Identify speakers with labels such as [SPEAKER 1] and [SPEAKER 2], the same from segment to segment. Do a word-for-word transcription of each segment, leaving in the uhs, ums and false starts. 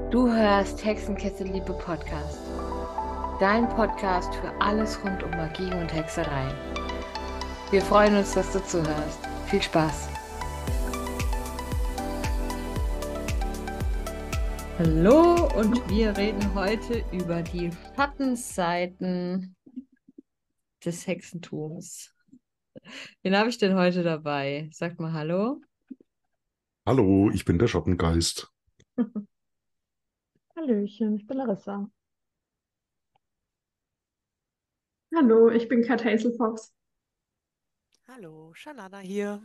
[SPEAKER 1] Du hörst Hexenkessel Liebe Podcast. Dein Podcast für alles rund um Magie und Hexerei. Wir freuen uns, dass du zuhörst. Viel Spaß! Hallo und wir reden heute über die Schattenseiten des Hexentums. Wen habe ich denn heute dabei? Sag mal Hallo.
[SPEAKER 2] Hallo, ich bin der Schattengeist.
[SPEAKER 3] Hallöchen, ich bin Larissa.
[SPEAKER 4] Hallo, ich bin Kat Hazelfox.
[SPEAKER 5] Hallo, Shanana hier.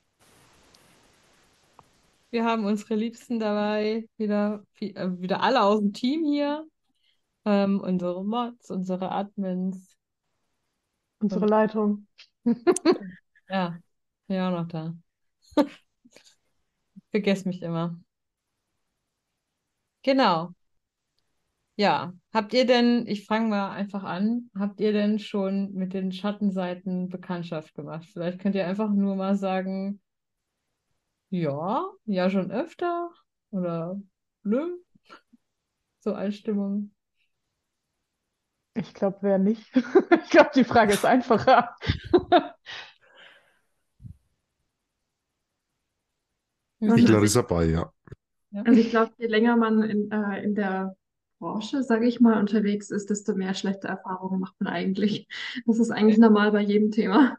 [SPEAKER 1] Wir haben unsere Liebsten dabei, wieder, äh, wieder alle aus dem Team hier. Ähm, unsere Mods, unsere Admins.
[SPEAKER 3] Unsere
[SPEAKER 1] Und
[SPEAKER 3] Leitung.
[SPEAKER 1] ja, ja auch noch da. Vergess mich immer. Genau. Ja. Habt ihr denn, ich fange mal einfach an, habt ihr denn schon mit den Schattenseiten Bekanntschaft gemacht? Vielleicht könnt ihr einfach nur mal sagen, ja, ja schon öfter oder nö, so Einstimmung.
[SPEAKER 3] Ich glaube, wer nicht. Ich glaube, die Frage ist einfacher.
[SPEAKER 1] Wie
[SPEAKER 2] Ich
[SPEAKER 4] Und
[SPEAKER 1] viel?
[SPEAKER 4] also ich,
[SPEAKER 2] Larissa bei, ja.
[SPEAKER 1] Ja.
[SPEAKER 4] also ich glaube, je länger man in, äh, in der Branche, sage ich mal, unterwegs ist, desto mehr schlechte Erfahrungen macht man eigentlich. Das ist eigentlich
[SPEAKER 1] Okay.
[SPEAKER 4] normal bei jedem Thema.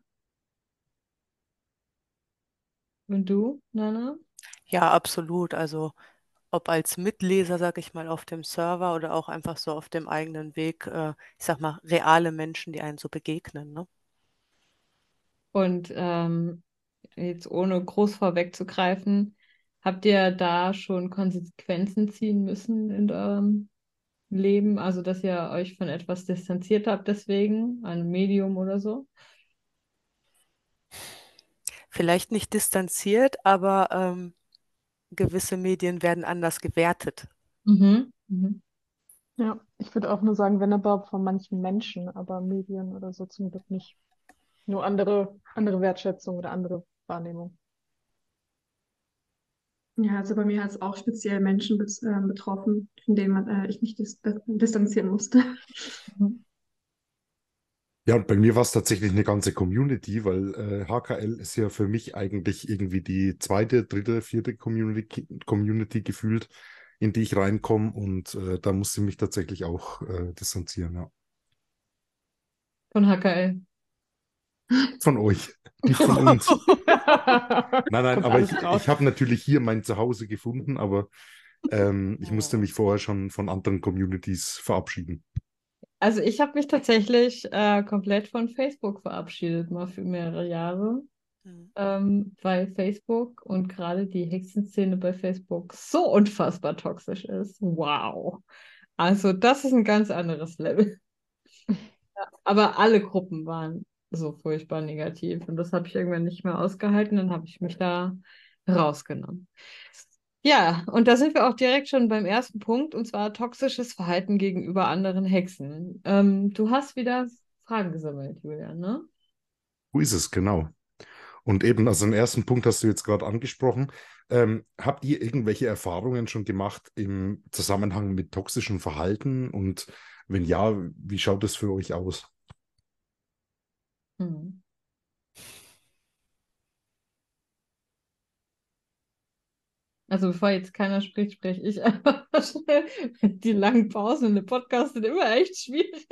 [SPEAKER 1] Und du, Nana?
[SPEAKER 5] Ja, absolut. Also ob als Mitleser, sag ich mal, auf dem Server oder auch einfach so auf dem eigenen Weg, äh, ich sag mal, reale Menschen, die einen so begegnen, ne?
[SPEAKER 1] Und ähm, jetzt ohne groß vorwegzugreifen, habt ihr da schon Konsequenzen ziehen müssen in eurem Leben? Also, dass ihr euch von etwas distanziert habt deswegen, einem Medium oder so?
[SPEAKER 5] Vielleicht nicht distanziert, aber ähm, gewisse Medien werden anders gewertet.
[SPEAKER 1] Mhm. Mhm.
[SPEAKER 3] Ja, ich würde auch nur sagen, wenn überhaupt von manchen Menschen, aber Medien oder so zum Glück nicht. Nur andere, andere Wertschätzung oder andere Wahrnehmung.
[SPEAKER 4] Ja, also bei mir hat es auch speziell Menschen bet äh, betroffen, von denen man, äh, ich mich dis distanzieren musste.
[SPEAKER 1] Mhm.
[SPEAKER 2] Ja, und bei mir war es tatsächlich eine ganze Community, weil äh, H K L ist ja für mich eigentlich irgendwie die zweite, dritte, vierte Community, Community gefühlt, in die ich reinkomme. Und äh, da musste ich mich tatsächlich auch äh, distanzieren, ja.
[SPEAKER 1] Von H K L.
[SPEAKER 2] Von euch, nicht von uns. Nein, nein,
[SPEAKER 3] Kommt
[SPEAKER 2] aber
[SPEAKER 3] alles
[SPEAKER 2] ich,
[SPEAKER 3] raus.
[SPEAKER 2] ich habe natürlich hier mein Zuhause gefunden, aber ähm, ich musste
[SPEAKER 5] Oh.
[SPEAKER 2] mich vorher schon von anderen Communities verabschieden.
[SPEAKER 1] Also ich habe mich tatsächlich äh, komplett von Facebook verabschiedet, mal für mehrere Jahre,
[SPEAKER 5] Hm.
[SPEAKER 1] ähm, weil Facebook und gerade die Hexenszene bei Facebook so unfassbar toxisch ist. Wow. Also das ist ein ganz anderes Level. Aber alle Gruppen waren so furchtbar negativ und das habe ich irgendwann nicht mehr ausgehalten, dann habe ich mich da rausgenommen. Ja, und da sind wir auch direkt schon beim ersten Punkt, und zwar toxisches Verhalten gegenüber anderen Hexen. Ähm, du hast wieder Fragen gesammelt, Julian, ne?
[SPEAKER 2] Wo ist es genau? Und eben, also den ersten Punkt hast du jetzt gerade angesprochen. Ähm, habt ihr irgendwelche Erfahrungen schon gemacht im Zusammenhang mit toxischem Verhalten? Und wenn ja, wie schaut es für euch aus?
[SPEAKER 1] Hm. Also bevor jetzt keiner spricht, spreche ich einfach schnell. Die langen Pausen in dem Podcast sind immer echt schwierig.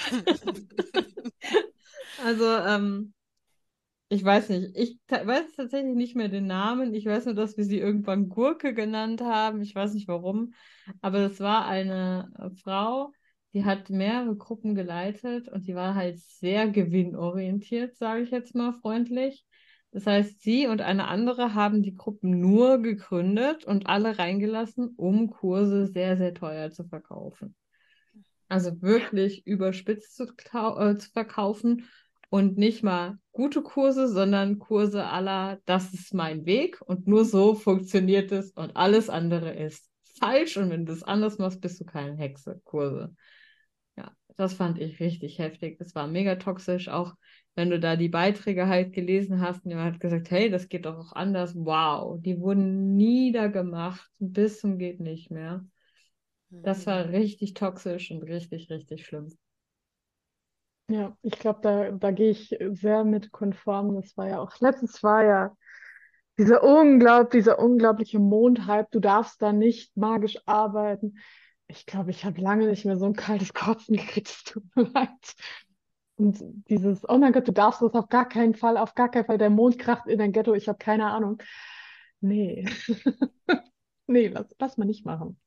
[SPEAKER 1] Also, ähm, ich weiß nicht. Ich ta- weiß tatsächlich nicht mehr den Namen. Ich weiß nur, dass wir sie irgendwann Gurke genannt haben. Ich weiß nicht warum. Aber das war eine äh, Frau, die hat mehrere Gruppen geleitet und die war halt sehr gewinnorientiert, sage ich jetzt mal freundlich. Das heißt, sie und eine andere haben die Gruppen nur gegründet und alle reingelassen, um Kurse sehr, sehr teuer zu verkaufen. Also wirklich überspitzt zu, kau- äh, zu verkaufen und nicht mal gute Kurse, sondern Kurse aller, das ist mein Weg und nur so funktioniert es und alles andere ist falsch und wenn du es anders machst, bist du keine Hexe. Kurse. Ja, das fand ich richtig heftig. Das war mega toxisch, auch wenn du da die Beiträge halt gelesen hast und jemand hat gesagt, hey, das geht doch auch anders. Wow, die wurden niedergemacht bis zum geht nicht mehr. Das war
[SPEAKER 5] Mhm.
[SPEAKER 1] richtig toxisch und richtig, richtig schlimm.
[SPEAKER 3] Ja, ich glaube, da, da gehe ich sehr mit konform. Das war ja auch, letztes war ja dieser unglaub, dieser unglaubliche Mondhype. Du darfst da nicht magisch arbeiten. Ich glaube, ich habe lange nicht mehr so ein kaltes Kotzen gekriegt. Es tut mir leid. Und dieses, oh mein Gott, du darfst das auf gar keinen Fall, auf gar keinen Fall. Der Mond kracht in dein Ghetto. Ich habe keine Ahnung. Nee. Nee, lass, lass mal nicht machen.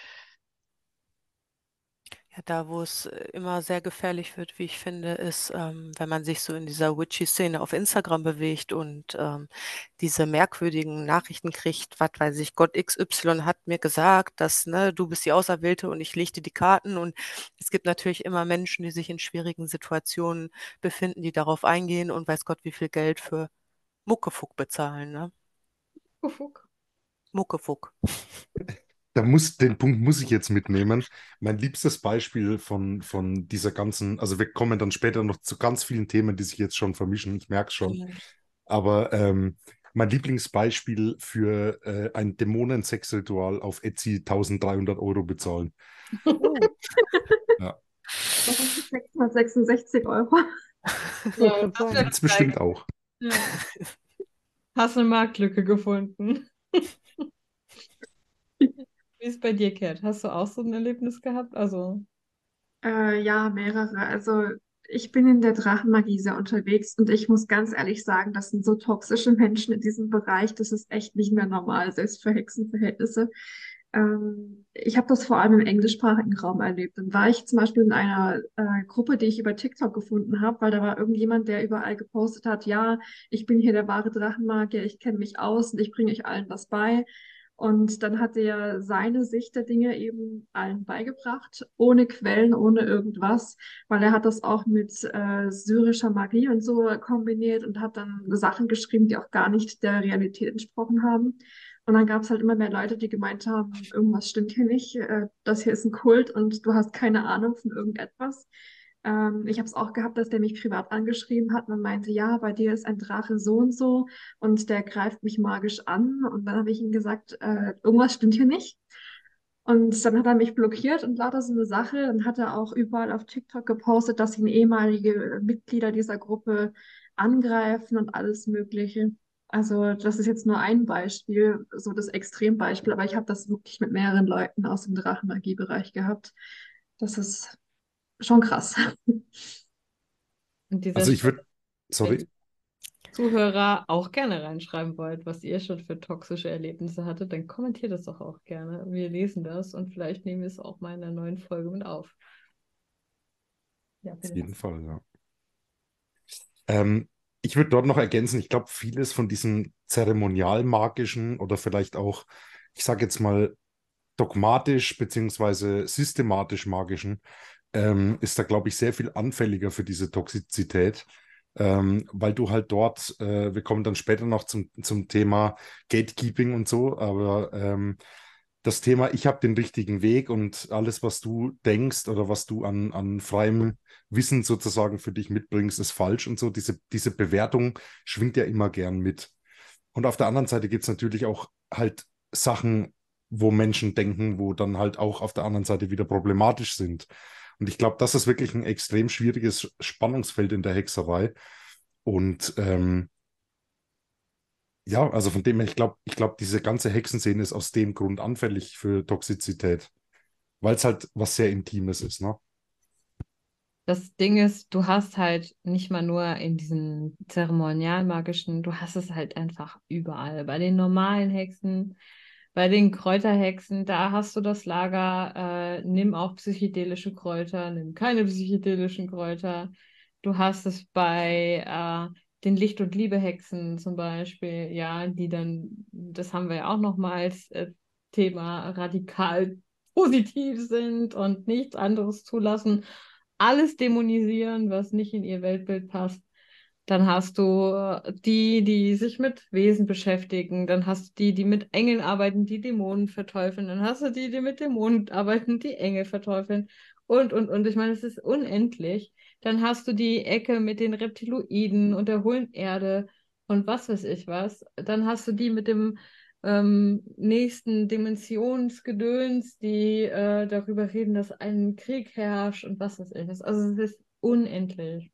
[SPEAKER 5] Ja, da, wo es äh, immer sehr gefährlich wird, wie ich finde, ist, ähm, wenn man sich so in dieser Witchy-Szene auf Instagram bewegt und ähm, diese merkwürdigen Nachrichten kriegt, was weiß ich, Gott X Y hat mir gesagt, dass, ne, du bist die Auserwählte und ich leg dir die Karten. Und es gibt natürlich immer Menschen, die sich in schwierigen Situationen befinden, die darauf eingehen und weiß Gott, wie viel Geld für Muckefuck bezahlen, ne?
[SPEAKER 1] Ufuk.
[SPEAKER 5] Muckefuck.
[SPEAKER 2] Da muss, den Punkt muss ich jetzt mitnehmen. Mein liebstes Beispiel von, von dieser ganzen, also wir kommen dann später noch zu ganz vielen Themen, die sich jetzt schon vermischen, ich merke es schon.
[SPEAKER 5] Mhm.
[SPEAKER 2] Aber ähm, mein Lieblingsbeispiel für äh, ein Dämonensexritual auf Etsy dreizehnhundert Euro bezahlen.
[SPEAKER 5] Oh.
[SPEAKER 2] Ja,
[SPEAKER 4] Warum sechshundertsechsundsechzig Euro?
[SPEAKER 3] Ich wollte
[SPEAKER 1] Ja,
[SPEAKER 3] gerade
[SPEAKER 1] das
[SPEAKER 2] die
[SPEAKER 3] sagen.
[SPEAKER 2] gibt es bestimmt auch.
[SPEAKER 1] Ja. Hast eine Marktlücke gefunden. Wie ist bei dir, Kat? Hast du auch so ein Erlebnis gehabt? Also,
[SPEAKER 4] Äh, ja, mehrere. Also ich bin in der Drachenmagie sehr unterwegs und ich muss ganz ehrlich sagen, das sind so toxische Menschen in diesem Bereich, das ist echt nicht mehr normal, selbst für Hexenverhältnisse. Ähm, ich habe das vor allem im englischsprachigen Raum erlebt. Dann war ich zum Beispiel in einer äh, Gruppe, die ich über TikTok gefunden habe, weil da war irgendjemand, der überall gepostet hat, ja, ich bin hier der wahre Drachenmagier, ich kenne mich aus und ich bringe euch allen was bei. Und dann hat er seine Sicht der Dinge eben allen beigebracht, ohne Quellen, ohne irgendwas, weil er hat das auch mit äh, syrischer Magie und so kombiniert und hat dann Sachen geschrieben, die auch gar nicht der Realität entsprochen haben. Und dann gab es halt immer mehr Leute, die gemeint haben, irgendwas stimmt hier nicht, äh, das hier ist ein Kult und du hast keine Ahnung von irgendetwas. Ähm, ich habe es auch gehabt, dass der mich privat angeschrieben hat und meinte, ja, bei dir ist ein Drache so und so und der greift mich magisch an. Und dann habe ich ihm gesagt, äh, irgendwas stimmt hier nicht. Und dann hat er mich blockiert und lauter so eine Sache. Dann hat er auch überall auf TikTok gepostet, dass ihn ehemalige Mitglieder dieser Gruppe angreifen und alles Mögliche. Also das ist jetzt nur ein Beispiel, so das Extrembeispiel, aber ich habe das wirklich mit mehreren Leuten aus dem Drachenmagie-Bereich gehabt. Das ist schon krass.
[SPEAKER 1] an dieser
[SPEAKER 2] Also ich
[SPEAKER 1] Stelle,
[SPEAKER 2] würde,
[SPEAKER 1] wenn
[SPEAKER 2] sorry,
[SPEAKER 1] Zuhörer auch gerne reinschreiben wollt, was ihr schon für toxische Erlebnisse hattet, dann kommentiert es doch auch gerne. Wir lesen das und vielleicht nehmen wir es auch mal in einer neuen Folge mit auf. Ja,
[SPEAKER 2] auf
[SPEAKER 1] bitte.
[SPEAKER 2] jeden Fall, ja. Ähm, ich würde dort noch ergänzen, ich glaube, vieles von diesem zeremonialmagischen oder vielleicht auch, ich sage jetzt mal, dogmatisch beziehungsweise systematisch magischen, ähm, ist da, glaube ich, sehr viel anfälliger für diese Toxizität, ähm, weil du halt dort, äh, wir kommen dann später noch zum, zum Thema Gatekeeping und so, aber ähm, das Thema, ich habe den richtigen Weg und alles, was du denkst oder was du an, an freiem Wissen sozusagen für dich mitbringst, ist falsch und so, diese, diese Bewertung schwingt ja immer gern mit. Und auf der anderen Seite gibt es natürlich auch halt Sachen, wo Menschen denken, wo dann halt auch auf der anderen Seite wieder problematisch sind. Und ich glaube, das ist wirklich ein extrem schwieriges Spannungsfeld in der Hexerei. Und ähm, ja, also von dem her, ich glaube, ich glaube, diese ganze Hexenszene ist aus dem Grund anfällig für Toxizität, weil es halt was sehr Intimes ist, ne?
[SPEAKER 1] Das Ding ist, du hast halt nicht mal nur in diesen zeremonialmagischen, du hast es halt einfach überall. Bei den normalen Hexen, bei den Kräuterhexen, da hast du das Lager, äh, nimm auch psychedelische Kräuter, nimm keine psychedelischen Kräuter. Du hast es bei äh, den Licht- und Liebe-Hexen zum Beispiel, ja, die dann, das haben wir ja auch nochmal als äh, Thema, radikal positiv sind und nichts anderes zulassen, alles dämonisieren, was nicht in ihr Weltbild passt. Dann hast du äh, die, die sich mit Wesen beschäftigen. Dann hast du die, die mit Engeln arbeiten, die Dämonen verteufeln. Dann hast du die, die mit Dämonen arbeiten, die Engel verteufeln. Und, und, und. Ich meine, es ist unendlich. Dann hast du die Ecke mit den Reptiloiden und der hohlen Erde und was weiß ich was. Dann hast du die mit dem ähm, nächsten Dimensionsgedöns, die äh, darüber reden, dass ein Krieg herrscht und was weiß ich. Also es ist unendlich.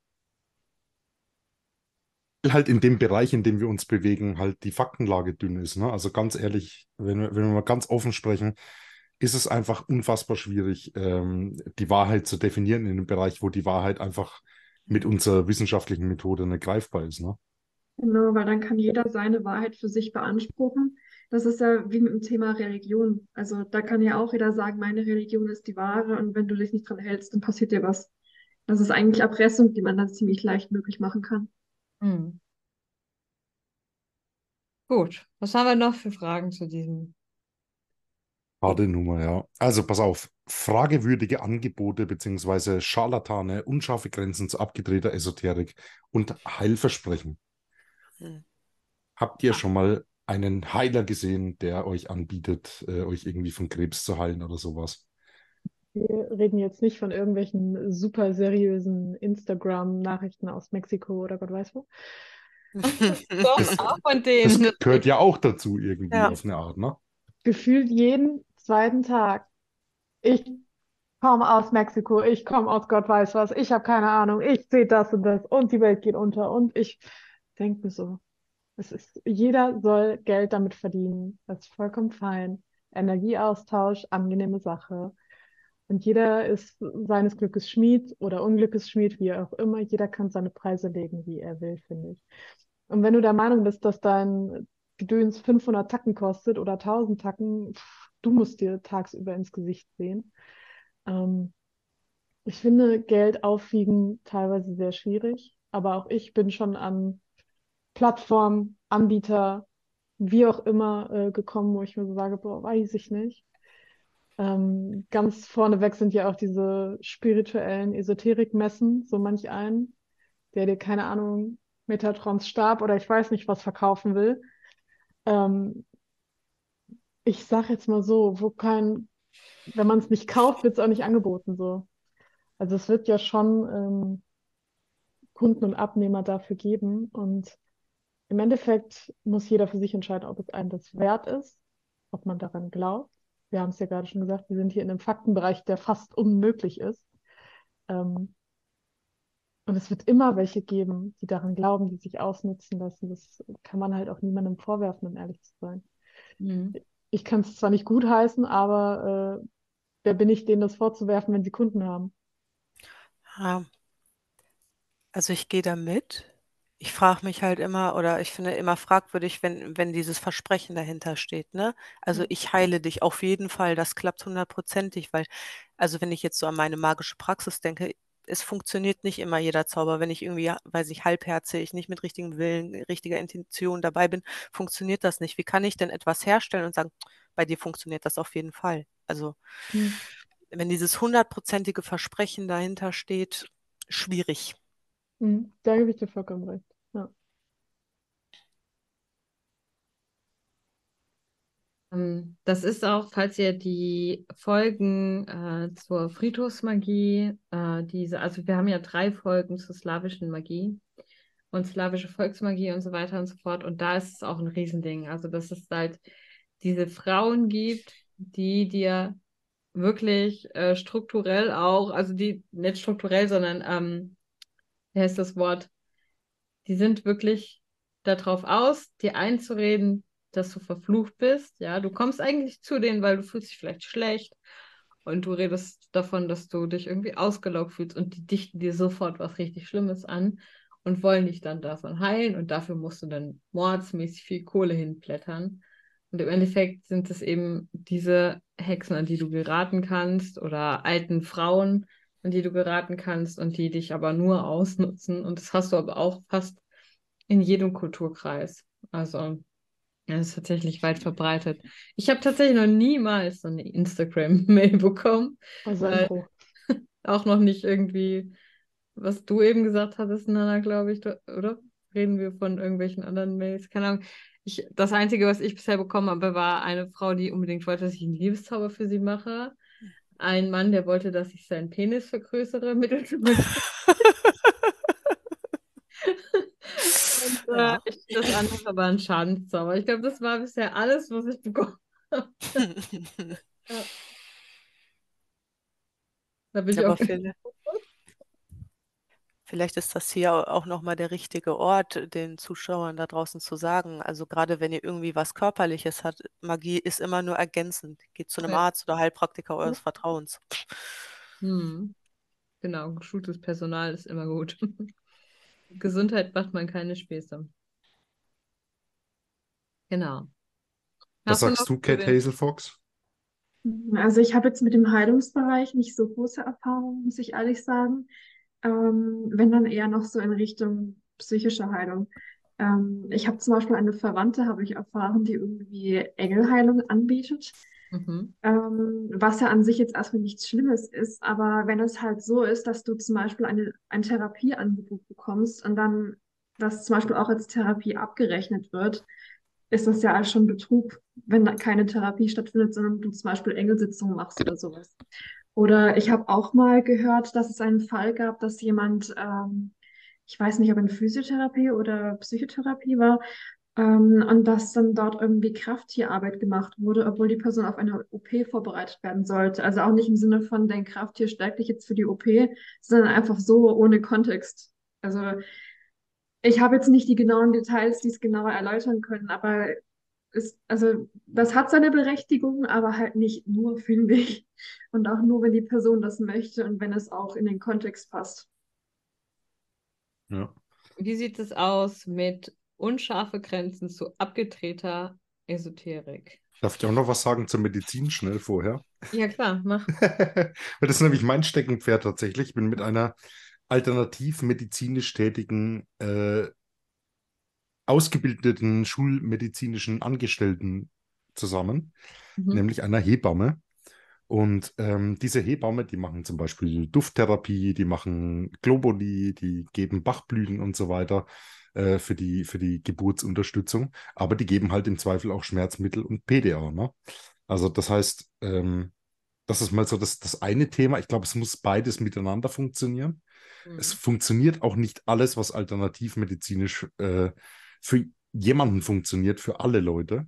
[SPEAKER 2] Halt in dem Bereich, in dem wir uns bewegen, halt die Faktenlage dünn ist. Ne? Also ganz ehrlich, wenn wir, wenn wir mal ganz offen sprechen, ist es einfach unfassbar schwierig, ähm, die Wahrheit zu definieren in einem Bereich, wo die Wahrheit einfach mit unserer wissenschaftlichen Methode nicht greifbar ist. Ne?
[SPEAKER 4] Genau, weil dann kann jeder seine Wahrheit für sich beanspruchen. Das ist ja wie mit dem Thema Religion. Also da kann ja auch jeder sagen, meine Religion ist die wahre und wenn du dich nicht dran hältst, dann passiert dir was. Das ist eigentlich Erpressung, die man dann ziemlich leicht möglich machen kann.
[SPEAKER 1] Hm. Gut, was haben wir noch für Fragen zu diesem?
[SPEAKER 2] Harte Nummer, ja. Also pass auf, fragewürdige Angebote beziehungsweise Scharlatane, unscharfe Grenzen zu abgedrehter Esoterik und Heilversprechen.
[SPEAKER 5] Hm.
[SPEAKER 2] Habt ihr schon mal einen Heiler gesehen, der euch anbietet, äh, euch irgendwie von Krebs zu heilen oder sowas?
[SPEAKER 3] Wir reden jetzt nicht von irgendwelchen super seriösen Instagram-Nachrichten aus Mexiko oder Gott weiß wo.
[SPEAKER 1] Doch,
[SPEAKER 2] Das,
[SPEAKER 1] auch von
[SPEAKER 2] das
[SPEAKER 1] denen.
[SPEAKER 2] gehört ja auch dazu irgendwie
[SPEAKER 5] Ja.
[SPEAKER 2] auf eine Art, ne?
[SPEAKER 3] Gefühlt jeden zweiten Tag. Ich komme aus Mexiko, ich komme aus Gott weiß was, ich habe keine Ahnung, ich sehe das und das und die Welt geht unter und ich denke mir so, es ist, jeder soll Geld damit verdienen, das ist vollkommen fein. Energieaustausch, angenehme Sache. Und jeder ist seines Glückes Schmied oder Unglückes Schmied, wie auch immer. Jeder kann seine Preise legen, wie er will, finde ich. Und wenn du der Meinung bist, dass dein Gedöns fünfhundert Tacken kostet oder tausend Tacken, pff, du musst dir tagsüber ins Gesicht sehen. Ähm, Ich finde Geld aufwiegen teilweise sehr schwierig, aber auch ich bin schon an Plattformen, Anbieter, wie auch immer, äh, gekommen, wo ich mir so sage, boah, weiß ich nicht. Ähm, ganz vorneweg sind ja auch diese spirituellen Esoterikmessen, so manch ein, der dir, keine Ahnung, Metatrons Stab oder ich weiß nicht was verkaufen will. Ähm, Ich sag jetzt mal so, wo kein, wenn man es nicht kauft, wird es auch nicht angeboten so. Also es wird ja schon ähm, Kunden und Abnehmer dafür geben und im Endeffekt muss jeder für sich entscheiden, ob es einem das wert ist, ob man daran glaubt. Wir haben es ja gerade schon gesagt, wir sind hier in einem Faktenbereich, der fast unmöglich ist. Ähm, und es wird immer welche geben, die daran glauben, die sich ausnutzen lassen. Das kann man halt auch niemandem vorwerfen, um ehrlich zu sein.
[SPEAKER 1] Hm.
[SPEAKER 3] Ich kann es zwar nicht gutheißen, aber äh, wer bin ich, denen das vorzuwerfen, wenn sie Kunden haben?
[SPEAKER 5] Ja, also ich gehe da mit. Ich frage mich halt immer, oder ich finde immer fragwürdig, wenn, wenn dieses Versprechen dahinter steht, ne? Also ich heile dich auf jeden Fall, das klappt hundertprozentig, weil, also wenn ich jetzt so an meine magische Praxis denke, es funktioniert nicht immer jeder Zauber. Wenn ich irgendwie, ja, weiß ich, halbherzig, nicht mit richtigem Willen, richtiger Intention dabei bin, funktioniert das nicht. Wie kann ich denn etwas herstellen und sagen, bei dir funktioniert das auf jeden Fall? Also
[SPEAKER 3] Hm.
[SPEAKER 5] wenn dieses hundertprozentige Versprechen dahinter steht, schwierig.
[SPEAKER 3] Hm. Da gebe ich dir vollkommen recht. Ja.
[SPEAKER 1] Ähm, Das ist auch, falls ihr die Folgen äh, zur Friedhofsmagie, äh, diese, also wir haben ja drei Folgen zur slawischen Magie und slawische Volksmagie und so weiter und so fort. Und da ist es auch ein Riesending. Also, dass es halt diese Frauen gibt, die dir wirklich äh, strukturell auch, also die nicht strukturell, sondern ähm, wie heißt das Wort? Die sind wirklich darauf aus, dir einzureden, dass du verflucht bist. Ja, du kommst eigentlich zu denen, weil du fühlst dich vielleicht schlecht und du redest davon, dass du dich irgendwie ausgelaugt fühlst und die dichten dir sofort was richtig Schlimmes an und wollen dich dann davon heilen und dafür musst du dann mordsmäßig viel Kohle hinblättern. Und im Endeffekt sind es eben diese Hexen, an die du geraten kannst oder alten Frauen, an die du geraten kannst und die dich aber nur ausnutzen. Und das hast du aber auch fast in jedem Kulturkreis. Also, ja, das ist tatsächlich weit verbreitet. Ich habe tatsächlich noch niemals so eine Instagram-Mail bekommen.
[SPEAKER 3] Also ein
[SPEAKER 1] Äh,
[SPEAKER 3] Pro.
[SPEAKER 1] auch noch nicht irgendwie, was du eben gesagt hattest, Nana, glaube ich, du- oder? Reden wir von irgendwelchen anderen Mails? Keine Ahnung. Ich, das Einzige, was ich bisher bekommen habe, war eine Frau, die unbedingt wollte, dass ich einen Liebeszauber für sie mache. Ein Mann, der wollte, dass ich seinen Penis vergrößere mittels Magie. Und Äh,
[SPEAKER 5] Ja.
[SPEAKER 1] ich, das andere war ein Schadenzauber. Ich glaube, das war bisher alles, was ich bekommen habe. Ja, da bin ich
[SPEAKER 5] Aber
[SPEAKER 1] auch.
[SPEAKER 5] vielleicht, vielleicht ist das hier auch nochmal der richtige Ort, den Zuschauern da draußen zu sagen. Also gerade wenn ihr irgendwie was Körperliches habt, Magie ist immer nur ergänzend. Geht zu einem
[SPEAKER 1] Ja.
[SPEAKER 5] Arzt oder Heilpraktiker eures Vertrauens.
[SPEAKER 1] Hm, genau, geschultes Personal ist immer gut. Gesundheit macht man keine Späße. Genau.
[SPEAKER 2] Was
[SPEAKER 1] Hast du noch
[SPEAKER 2] sagst du,
[SPEAKER 1] zu
[SPEAKER 2] Cat
[SPEAKER 1] den.
[SPEAKER 2] Hazel Fox?
[SPEAKER 4] Also ich habe jetzt mit dem Heilungsbereich nicht so große Erfahrungen, muss ich ehrlich sagen. Ähm, wenn dann eher noch so in Richtung psychische Heilung. Ähm, ich habe zum Beispiel eine Verwandte, habe ich erfahren, die irgendwie Engelheilung anbietet.
[SPEAKER 1] Mhm.
[SPEAKER 4] Ähm, was ja an sich jetzt erstmal nichts Schlimmes ist, aber wenn es halt so ist, dass du zum Beispiel eine, ein Therapieangebot bekommst und dann das zum Beispiel auch als Therapie abgerechnet wird, ist das ja schon Betrug, wenn da keine Therapie stattfindet, sondern du zum Beispiel Engelsitzungen machst oder sowas. Oder ich habe auch mal gehört, dass es einen Fall gab, dass jemand, ähm, ich weiß nicht, ob in Physiotherapie oder Psychotherapie war, ähm, und dass dann dort irgendwie Krafttierarbeit gemacht wurde, obwohl die Person auf eine O P vorbereitet werden sollte. Also auch nicht im Sinne von, dein Krafttier stärkt dich jetzt für die O P, sondern einfach so ohne Kontext. Also ich habe jetzt nicht die genauen Details, die es genauer erläutern können, aber es, also das hat seine Berechtigung, aber halt nicht nur, finde ich. Und auch nur, wenn die Person das möchte und wenn es auch in den Kontext passt.
[SPEAKER 2] Ja.
[SPEAKER 1] Wie sieht es aus mit unscharfe Grenzen zu abgedrehter Esoterik?
[SPEAKER 2] Darf ich auch noch was sagen zur Medizin schnell vorher?
[SPEAKER 1] Ja, klar, mach.
[SPEAKER 2] Weil das ist nämlich mein Steckenpferd tatsächlich. Ich bin mit einer alternativ medizinisch tätigen, äh, ausgebildeten schulmedizinischen Angestellten zusammen,
[SPEAKER 1] Mhm.
[SPEAKER 2] nämlich einer Hebamme. Und ähm, diese Hebamme, die machen zum Beispiel Dufttherapie, die machen Globuli, die geben Bachblüten und so weiter äh, für die, für die Geburtsunterstützung. Aber die geben halt im Zweifel auch Schmerzmittel und P D A. Ne? Also das heißt, ähm, das ist mal so das, das eine Thema. Ich glaube, es muss beides miteinander funktionieren. Es
[SPEAKER 1] Mhm.
[SPEAKER 2] funktioniert auch nicht alles, was alternativmedizinisch äh, für jemanden funktioniert, für alle Leute.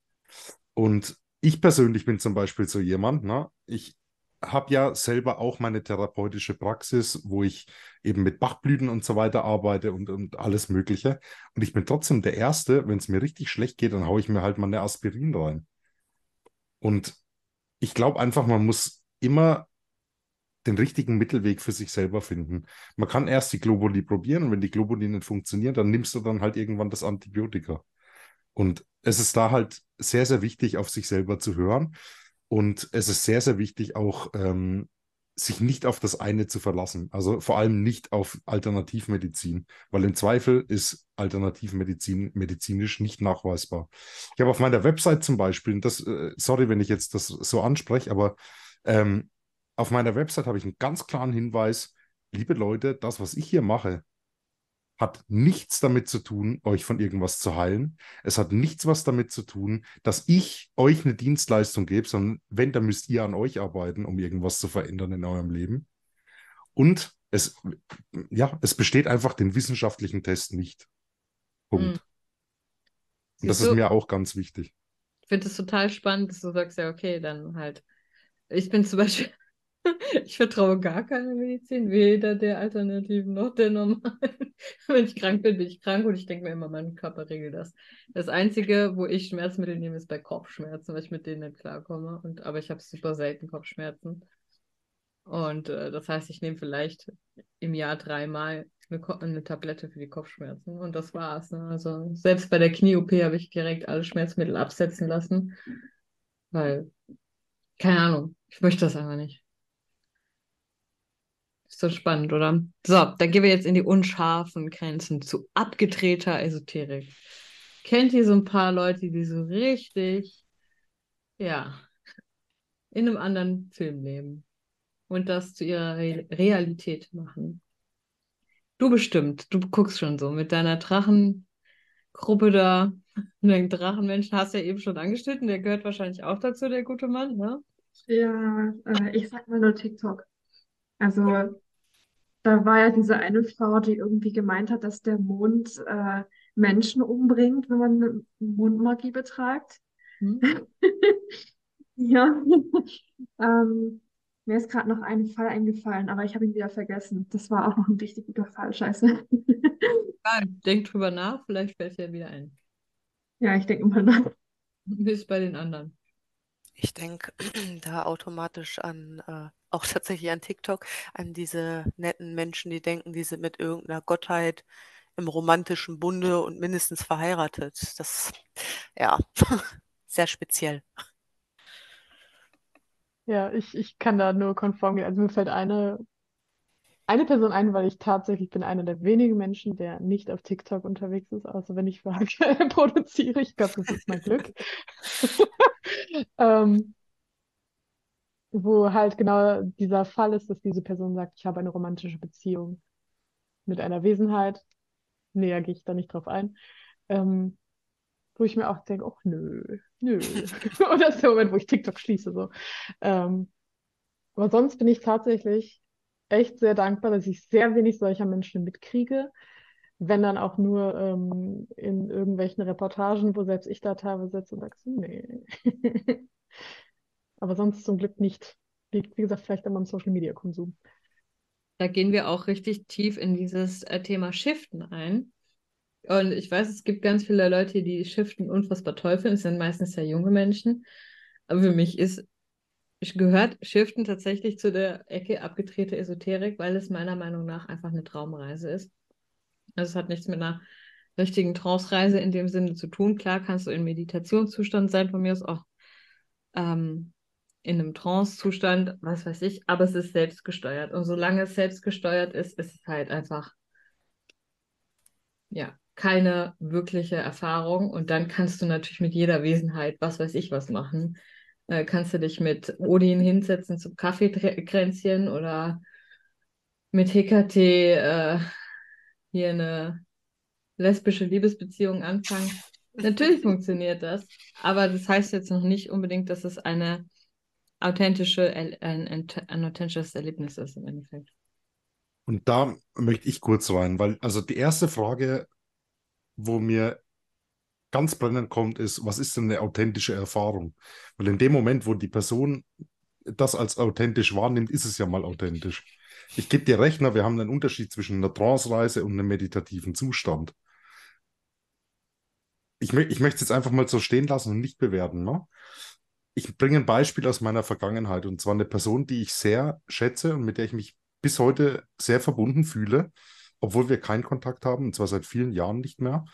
[SPEAKER 2] Und ich persönlich bin zum Beispiel so jemand, ne? Ich habe ja selber auch meine therapeutische Praxis, wo ich eben mit Bachblüten und so weiter arbeite und, und alles Mögliche. Und ich bin trotzdem der Erste, wenn es mir richtig schlecht geht, dann haue ich mir halt mal eine Aspirin rein. Und ich glaube einfach, man muss immer den richtigen Mittelweg für sich selber finden. Man kann erst die Globuli probieren und wenn die Globuli nicht funktionieren, dann nimmst du dann halt irgendwann das Antibiotika. Und es ist da halt sehr, sehr wichtig, auf sich selber zu hören. Und es ist sehr, sehr wichtig auch, ähm, sich nicht auf das eine zu verlassen. Also vor allem nicht auf Alternativmedizin, weil im Zweifel ist Alternativmedizin medizinisch nicht nachweisbar. Ich habe auf meiner Website zum Beispiel, und das, äh, sorry, wenn ich jetzt das so anspreche, aber ähm, auf meiner Website habe ich einen ganz klaren Hinweis, liebe Leute, das, was ich hier mache, hat nichts damit zu tun, euch von irgendwas zu heilen. Es hat nichts was damit zu tun, dass ich euch eine Dienstleistung gebe, sondern wenn, dann müsst ihr an euch arbeiten, um irgendwas zu verändern in eurem Leben. Und es, ja, es besteht einfach den wissenschaftlichen Test nicht.
[SPEAKER 1] Mhm.
[SPEAKER 2] Punkt. Und das
[SPEAKER 1] Siehst
[SPEAKER 2] ist
[SPEAKER 1] du,
[SPEAKER 2] mir auch ganz wichtig.
[SPEAKER 1] ich finde es total spannend, dass du sagst, ja, okay, dann halt. Ich bin zum Beispiel, ich vertraue gar keiner Medizin, weder der Alternativen noch der normalen. Wenn ich krank bin, bin ich krank und ich denke mir immer, mein Körper regelt das. Das Einzige, wo ich Schmerzmittel nehme, ist bei Kopfschmerzen, weil ich mit denen nicht klarkomme. Und, aber ich habe super selten Kopfschmerzen. Und äh, das heißt, ich nehme vielleicht im Jahr dreimal eine, Ko- eine Tablette für die Kopfschmerzen. Und das war's. Ne? Also selbst bei der Knie-O P habe ich direkt alle Schmerzmittel absetzen lassen, weil, keine Ahnung, ich möchte das einfach nicht. Ist so spannend, oder? So, dann gehen wir jetzt in die unscharfen Grenzen zu abgedrehter Esoterik. Kennt ihr so ein paar Leute, die so richtig, ja, in einem anderen Film leben und das zu ihrer Re Realität machen? Du bestimmt, du guckst schon so mit deiner Drachengruppe da, den Drachenmenschen hast du ja eben schon angeschnitten, der gehört wahrscheinlich auch dazu, der gute Mann, ne?
[SPEAKER 4] Ja, äh, ich sag mal nur TikTok. Also da war ja diese eine Frau, die irgendwie gemeint hat, dass der Mond äh, Menschen umbringt, wenn man Mundmagie betreibt.
[SPEAKER 1] Hm?
[SPEAKER 4] Ja, ähm, mir ist gerade noch ein Fall eingefallen, aber ich habe ihn wieder vergessen. Das war auch noch ein richtig guter Fall, scheiße.
[SPEAKER 1] Ja, denk drüber nach, vielleicht fällt dir wieder ein.
[SPEAKER 4] Ja, ich denke mal nach.
[SPEAKER 1] Wie ist es bei den anderen?
[SPEAKER 5] Ich denke da automatisch an, äh, auch tatsächlich an TikTok, an diese netten Menschen, die denken, die sind mit irgendeiner Gottheit im romantischen Bunde und mindestens verheiratet. Das, ja, sehr speziell.
[SPEAKER 3] Ja, ich, ich kann da nur konform gehen. Also mir fällt eine, eine Person ein, weil ich tatsächlich bin einer der wenigen Menschen, der nicht auf TikTok unterwegs ist, außer wenn ich Frage produziere. Ich glaube, das ist mein Glück. Ähm, wo halt genau dieser Fall ist, dass diese Person sagt, ich habe eine romantische Beziehung mit einer Wesenheit. Näher gehe ich da nicht drauf ein. Ähm, wo ich mir auch denke, ach nö, nö. Und das ist der Moment, wo ich TikTok schließe. So. Ähm, aber sonst bin ich tatsächlich echt sehr dankbar, dass ich sehr wenig solcher Menschen mitkriege. Wenn dann auch nur ähm, in irgendwelchen Reportagen, wo selbst ich da teilweise sitze und sage, so, nee. Aber sonst zum Glück nicht. Liegt, wie gesagt, vielleicht an meinem Social-Media-Konsum.
[SPEAKER 1] Da gehen wir auch richtig tief in dieses äh, Thema Shiften ein. Und ich weiß, es gibt ganz viele Leute, die Shiften unfassbar toll finden. Es sind meistens ja junge Menschen. Aber für mich ist, gehört Shiften tatsächlich zu der Ecke abgedrehte Esoterik, weil es meiner Meinung nach einfach eine Traumreise ist. Also es hat nichts mit einer richtigen Trance-Reise in dem Sinne zu tun. Klar kannst du in Meditationszustand sein, von mir aus auch ähm, in einem Trance-Zustand, was weiß ich, aber es ist selbstgesteuert. Und solange es selbstgesteuert ist, ist es halt einfach, ja, keine wirkliche Erfahrung. Und dann kannst du natürlich mit jeder Wesenheit, was weiß ich, was machen. Äh, kannst du dich mit Odin hinsetzen zum Kaffeekränzchen oder mit Hekate äh, hier eine lesbische Liebesbeziehung anfangen. Natürlich funktioniert das, aber das heißt jetzt noch nicht unbedingt, dass es eine authentische, ein, ein, ein authentisches Erlebnis ist im Endeffekt.
[SPEAKER 2] Und da möchte ich kurz rein, weil also die erste Frage, wo mir ganz brennend kommt, ist, was ist denn eine authentische Erfahrung? Weil in dem Moment, wo die Person das als authentisch wahrnimmt, ist es ja mal authentisch. Ich gebe dir recht, wir haben einen Unterschied zwischen einer Trance-Reise und einem meditativen Zustand. Ich, mö ich möchte es jetzt einfach mal so stehen lassen und nicht bewerten. Ne? Ich bringe ein Beispiel aus meiner Vergangenheit und zwar eine Person, die ich sehr schätze und mit der ich mich bis heute sehr verbunden fühle, obwohl wir keinen Kontakt haben, und zwar seit vielen Jahren nicht mehr.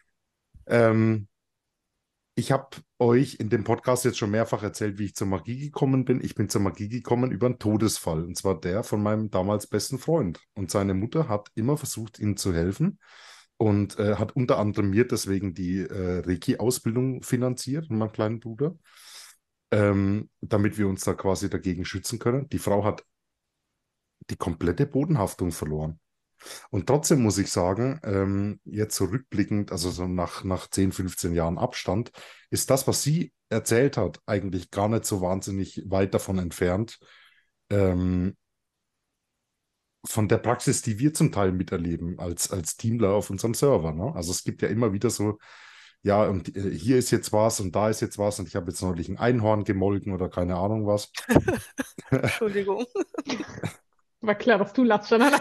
[SPEAKER 2] Ähm, Ich habe euch in dem Podcast jetzt schon mehrfach erzählt, wie ich zur Magie gekommen bin. Ich bin zur Magie gekommen über einen Todesfall, und zwar der von meinem damals besten Freund. Und seine Mutter hat immer versucht, ihm zu helfen und äh, hat unter anderem mir deswegen die äh, Reiki-Ausbildung finanziert, und meinem kleinen Bruder, ähm, damit wir uns da quasi dagegen schützen können. Die Frau hat die komplette Bodenhaftung verloren. Und trotzdem muss ich sagen, ähm, jetzt so rückblickend, also so nach, nach zehn, fünfzehn Jahren Abstand, ist das, was sie erzählt hat, eigentlich gar nicht so wahnsinnig weit davon entfernt, ähm, von der Praxis, die wir zum Teil miterleben als, als Teamler auf unserem Server. Ne? Also es gibt ja immer wieder so, ja, und äh, hier ist jetzt was und da ist jetzt was und ich habe jetzt neulich ein Einhorn gemolken oder keine Ahnung was.
[SPEAKER 5] Entschuldigung.
[SPEAKER 3] War klar, dass du lachst, Janana.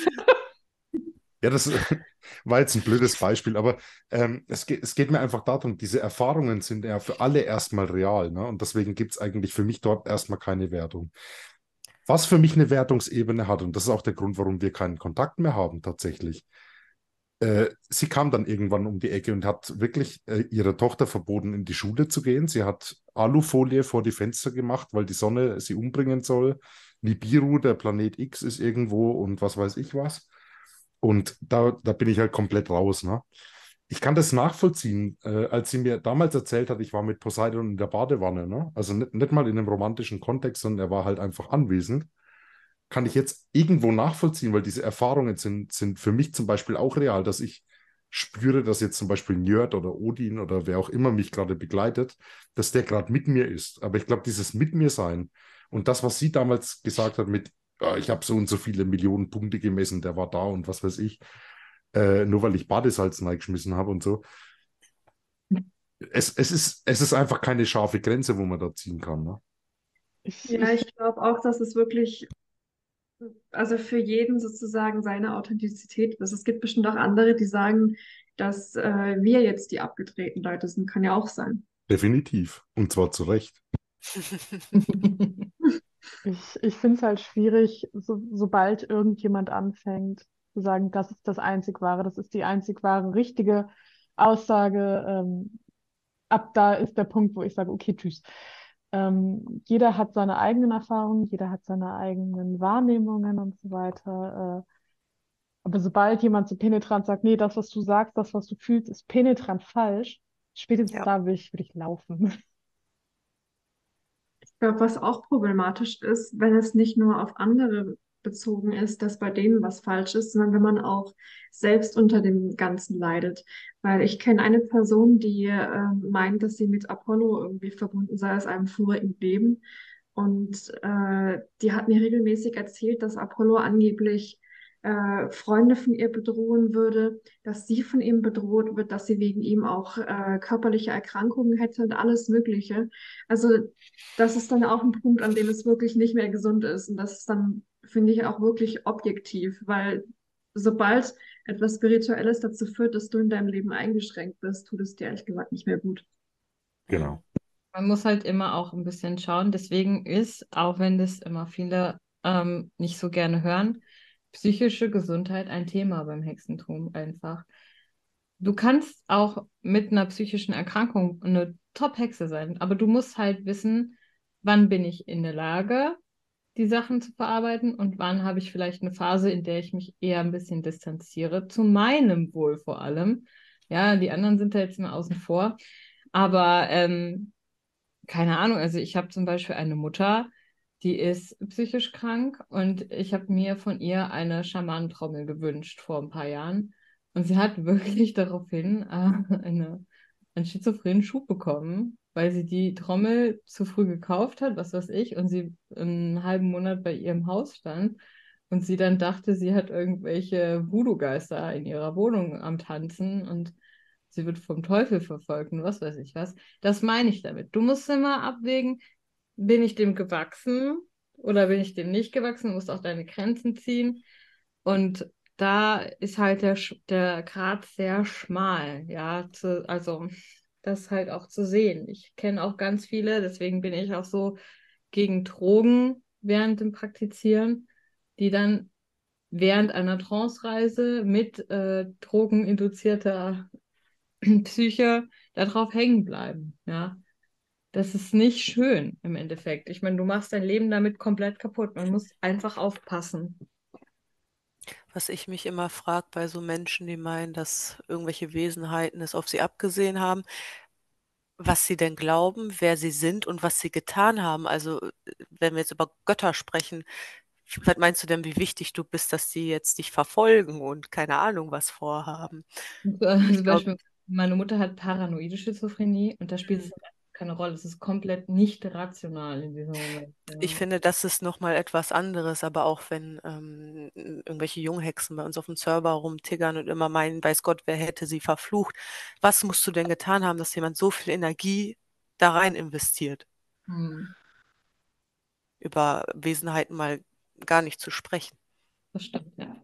[SPEAKER 2] Ja, das war jetzt ein blödes Beispiel, aber ähm, es geht, es geht mir einfach darum, diese Erfahrungen sind ja für alle erstmal real, ne? Und deswegen gibt es eigentlich für mich dort erstmal keine Wertung. Was für mich eine Wertungsebene hat, und das ist auch der Grund, warum wir keinen Kontakt mehr haben tatsächlich. Äh, sie kam dann irgendwann um die Ecke und hat wirklich äh, ihrer Tochter verboten, in die Schule zu gehen. Sie hat Alufolie vor die Fenster gemacht, weil die Sonne sie umbringen soll. Nibiru, der Planet X, ist irgendwo und was weiß ich was. Und da, da bin ich halt komplett raus. Ne? Ich kann das nachvollziehen, äh, als sie mir damals erzählt hat, ich war mit Poseidon in der Badewanne. Ne? Also nicht, nicht mal in einem romantischen Kontext, sondern er war halt einfach anwesend. Kann ich jetzt irgendwo nachvollziehen, weil diese Erfahrungen sind, sind für mich zum Beispiel auch real, dass ich spüre, dass jetzt zum Beispiel Njörd oder Odin oder wer auch immer mich gerade begleitet, dass der gerade mit mir ist. Aber ich glaube, dieses Mit mir sein und das, was sie damals gesagt hat mit, äh, ich habe so und so viele Millionen Punkte gemessen, der war da und was weiß ich, äh, nur weil ich Badesalz reingeschmissen habe und so. Es, es ist, es ist einfach keine scharfe Grenze, wo man da ziehen kann. Ne?
[SPEAKER 3] Ich,
[SPEAKER 4] Ja,
[SPEAKER 3] ich,
[SPEAKER 4] ich glaube auch, dass es wirklich, also für jeden sozusagen seine Authentizität ist. Es gibt bestimmt auch andere, die sagen, dass äh, wir jetzt die abgedrehten Leute sind. Kann ja auch sein.
[SPEAKER 2] Definitiv. Und zwar zu Recht.
[SPEAKER 3] ich, ich finde es halt schwierig, so, sobald irgendjemand anfängt zu sagen, das ist das einzig Wahre, das ist die einzig wahre, richtige Aussage. Ähm, ab da ist der Punkt, wo ich sage, okay, tschüss. Ähm, jeder hat seine eigenen Erfahrungen, jeder hat seine eigenen Wahrnehmungen und so weiter. Äh, aber sobald jemand so penetrant sagt, nee, das, was du sagst, das, was du fühlst, ist penetrant falsch, spätestens
[SPEAKER 5] Ja.
[SPEAKER 3] da würde ich, würde ich laufen.
[SPEAKER 4] Ich glaube, was auch problematisch ist, wenn es nicht nur auf andere bezogen ist, dass bei denen was falsch ist, sondern wenn man auch selbst unter dem Ganzen leidet. Weil ich kenne eine Person, die äh, meint, dass sie mit Apollo irgendwie verbunden sei aus einem vorigen Leben. Und äh, die hat mir regelmäßig erzählt, dass Apollo angeblich äh, Freunde von ihr bedrohen würde, dass sie von ihm bedroht wird, dass sie wegen ihm auch äh, körperliche Erkrankungen hätte und alles Mögliche. Also das ist dann auch ein Punkt, an dem es wirklich nicht mehr gesund ist. Und das ist dann, finde ich, auch wirklich objektiv, weil sobald etwas Spirituelles dazu führt, dass du in deinem Leben eingeschränkt bist, tut es dir ehrlich gesagt nicht mehr gut.
[SPEAKER 2] Genau.
[SPEAKER 1] Man muss halt immer auch ein bisschen schauen. Deswegen ist, auch wenn das immer viele ähm, nicht so gerne hören, psychische Gesundheit ein Thema beim Hexentum einfach. Du kannst auch mit einer psychischen Erkrankung eine Top-Hexe sein, aber du musst halt wissen, wann bin ich in der Lage, die Sachen zu verarbeiten und wann habe ich vielleicht eine Phase, in der ich mich eher ein bisschen distanziere, zu meinem Wohl vor allem. Ja, die anderen sind da jetzt mal außen vor. Aber ähm, keine Ahnung, also ich habe zum Beispiel eine Mutter, die ist psychisch krank und ich habe mir von ihr eine Schamanentrommel gewünscht vor ein paar Jahren. Und sie hat wirklich daraufhin äh, eine, einen schizophrenen Schub bekommen, weil sie die Trommel zu früh gekauft hat, was weiß ich, und sie einen halben Monat bei ihrem Haus stand und sie dann dachte, sie hat irgendwelche Voodoo-Geister in ihrer Wohnung am Tanzen und sie wird vom Teufel verfolgt und was weiß ich was. Das meine ich damit. Du musst immer abwägen, bin ich dem gewachsen oder bin ich dem nicht gewachsen? Du musst auch deine Grenzen ziehen. Und da ist halt der, Sch- der Grat sehr schmal, ja, zu, also das halt auch zu sehen. Ich kenne auch ganz viele, deswegen bin ich auch so gegen Drogen während dem Praktizieren, die dann während einer Trance-Reise mit äh, drogeninduzierter Psyche darauf hängen bleiben, ja. Das ist nicht schön im Endeffekt. Ich meine, du machst dein Leben damit komplett kaputt. Man muss einfach aufpassen.
[SPEAKER 5] Was ich mich immer frage bei so Menschen, die meinen, dass irgendwelche Wesenheiten es auf sie abgesehen haben, was sie denn glauben, wer sie sind und was sie getan haben. Also, äh, wenn wir jetzt über Götter sprechen, was meinst du denn, wie wichtig du bist, dass die jetzt dich verfolgen und keine Ahnung was vorhaben?
[SPEAKER 1] Und, äh, Also
[SPEAKER 5] Ich
[SPEAKER 1] zum
[SPEAKER 5] glaube,
[SPEAKER 1] Beispiel, meine Mutter hat paranoide Schizophrenie und da spielt es halt keine Rolle. Es ist komplett nicht rational in diesem Moment.
[SPEAKER 5] ich
[SPEAKER 1] Ja.
[SPEAKER 5] finde, das ist noch mal etwas anderes, aber auch wenn ähm, irgendwelche Junghexen bei uns auf dem Server rumtiggern und immer meinen, weiß Gott, wer hätte sie verflucht. Was musst du denn getan haben, dass jemand so viel Energie da rein investiert,
[SPEAKER 1] Hm,
[SPEAKER 5] über Wesenheiten mal gar nicht zu sprechen?
[SPEAKER 1] das stimmt, ja.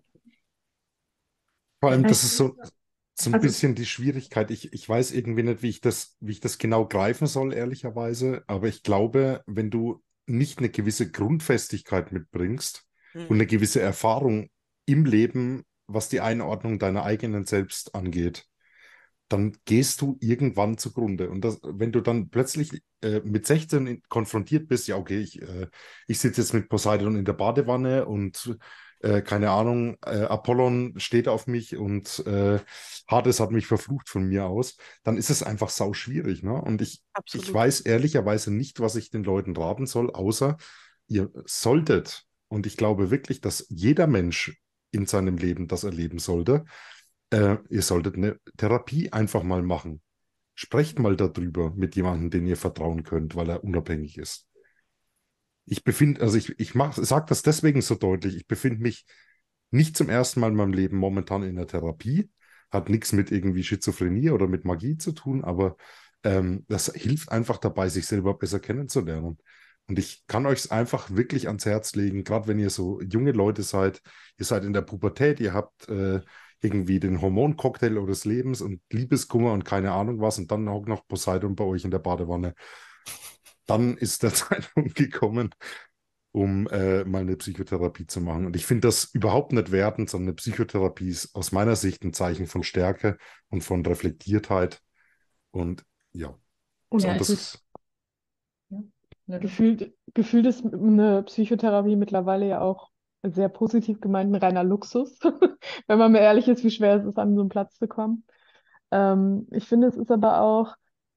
[SPEAKER 2] Vor allem,
[SPEAKER 1] Ja,
[SPEAKER 2] das
[SPEAKER 4] Ich
[SPEAKER 2] ist so,
[SPEAKER 4] denke,
[SPEAKER 2] so ein
[SPEAKER 4] also
[SPEAKER 2] bisschen die Schwierigkeit. Ich, ich weiß irgendwie nicht, wie ich das, wie ich das genau greifen soll, ehrlicherweise. Aber ich glaube, wenn du nicht eine gewisse Grundfestigkeit mitbringst und
[SPEAKER 5] Hm,
[SPEAKER 2] eine gewisse Erfahrung im Leben, was die Einordnung deiner eigenen selbst angeht, dann gehst du irgendwann zugrunde. Und das, wenn du dann plötzlich äh, mit sechzehn in- konfrontiert bist, ja, okay, ich, äh, ich sitze jetzt mit Poseidon in der Badewanne und äh, keine Ahnung, äh, Apollon steht auf mich und äh, Hades hat mich verflucht von mir aus, dann ist es einfach sau schwierig, ne? Und ich, ich
[SPEAKER 5] absolut.
[SPEAKER 2] weiß ehrlicherweise nicht, was ich den Leuten raten soll, außer ihr solltet, und ich glaube wirklich, dass jeder Mensch in seinem Leben das erleben sollte, äh, ihr solltet eine Therapie einfach mal machen. Sprecht mal darüber mit jemandem, den ihr vertrauen könnt, weil er unabhängig ist. Ich befinde, also ich, ich mach, sag das deswegen so deutlich. Ich befinde mich nicht zum ersten Mal in meinem Leben momentan in der Therapie. Hat nichts mit irgendwie Schizophrenie oder mit Magie zu tun, aber ähm, das hilft einfach dabei, sich selber besser kennenzulernen. Und ich kann euch es einfach wirklich ans Herz legen, gerade wenn ihr so junge Leute seid, ihr seid in der Pubertät, ihr habt äh, irgendwie den Hormoncocktail eures Lebens und Liebeskummer und keine Ahnung was und dann hockt noch Poseidon bei euch in der Badewanne. Dann ist der Zeitpunkt gekommen, um äh, mal eine Psychotherapie zu machen. Und ich finde das überhaupt nicht wertend, sondern eine Psychotherapie ist aus meiner Sicht ein Zeichen von Stärke und von Reflektiertheit. Und ja, was
[SPEAKER 3] Und
[SPEAKER 1] Ja,
[SPEAKER 2] anderes
[SPEAKER 1] ich,
[SPEAKER 2] ist.
[SPEAKER 1] ja. Ne, du,
[SPEAKER 3] gefühlt, gefühlt ist eine Psychotherapie mittlerweile ja auch sehr positiv gemeint ein reiner Luxus. Wenn man mir ehrlich ist, wie schwer es ist, an so einen Platz zu kommen. Ähm, ich finde, es ist aber auch,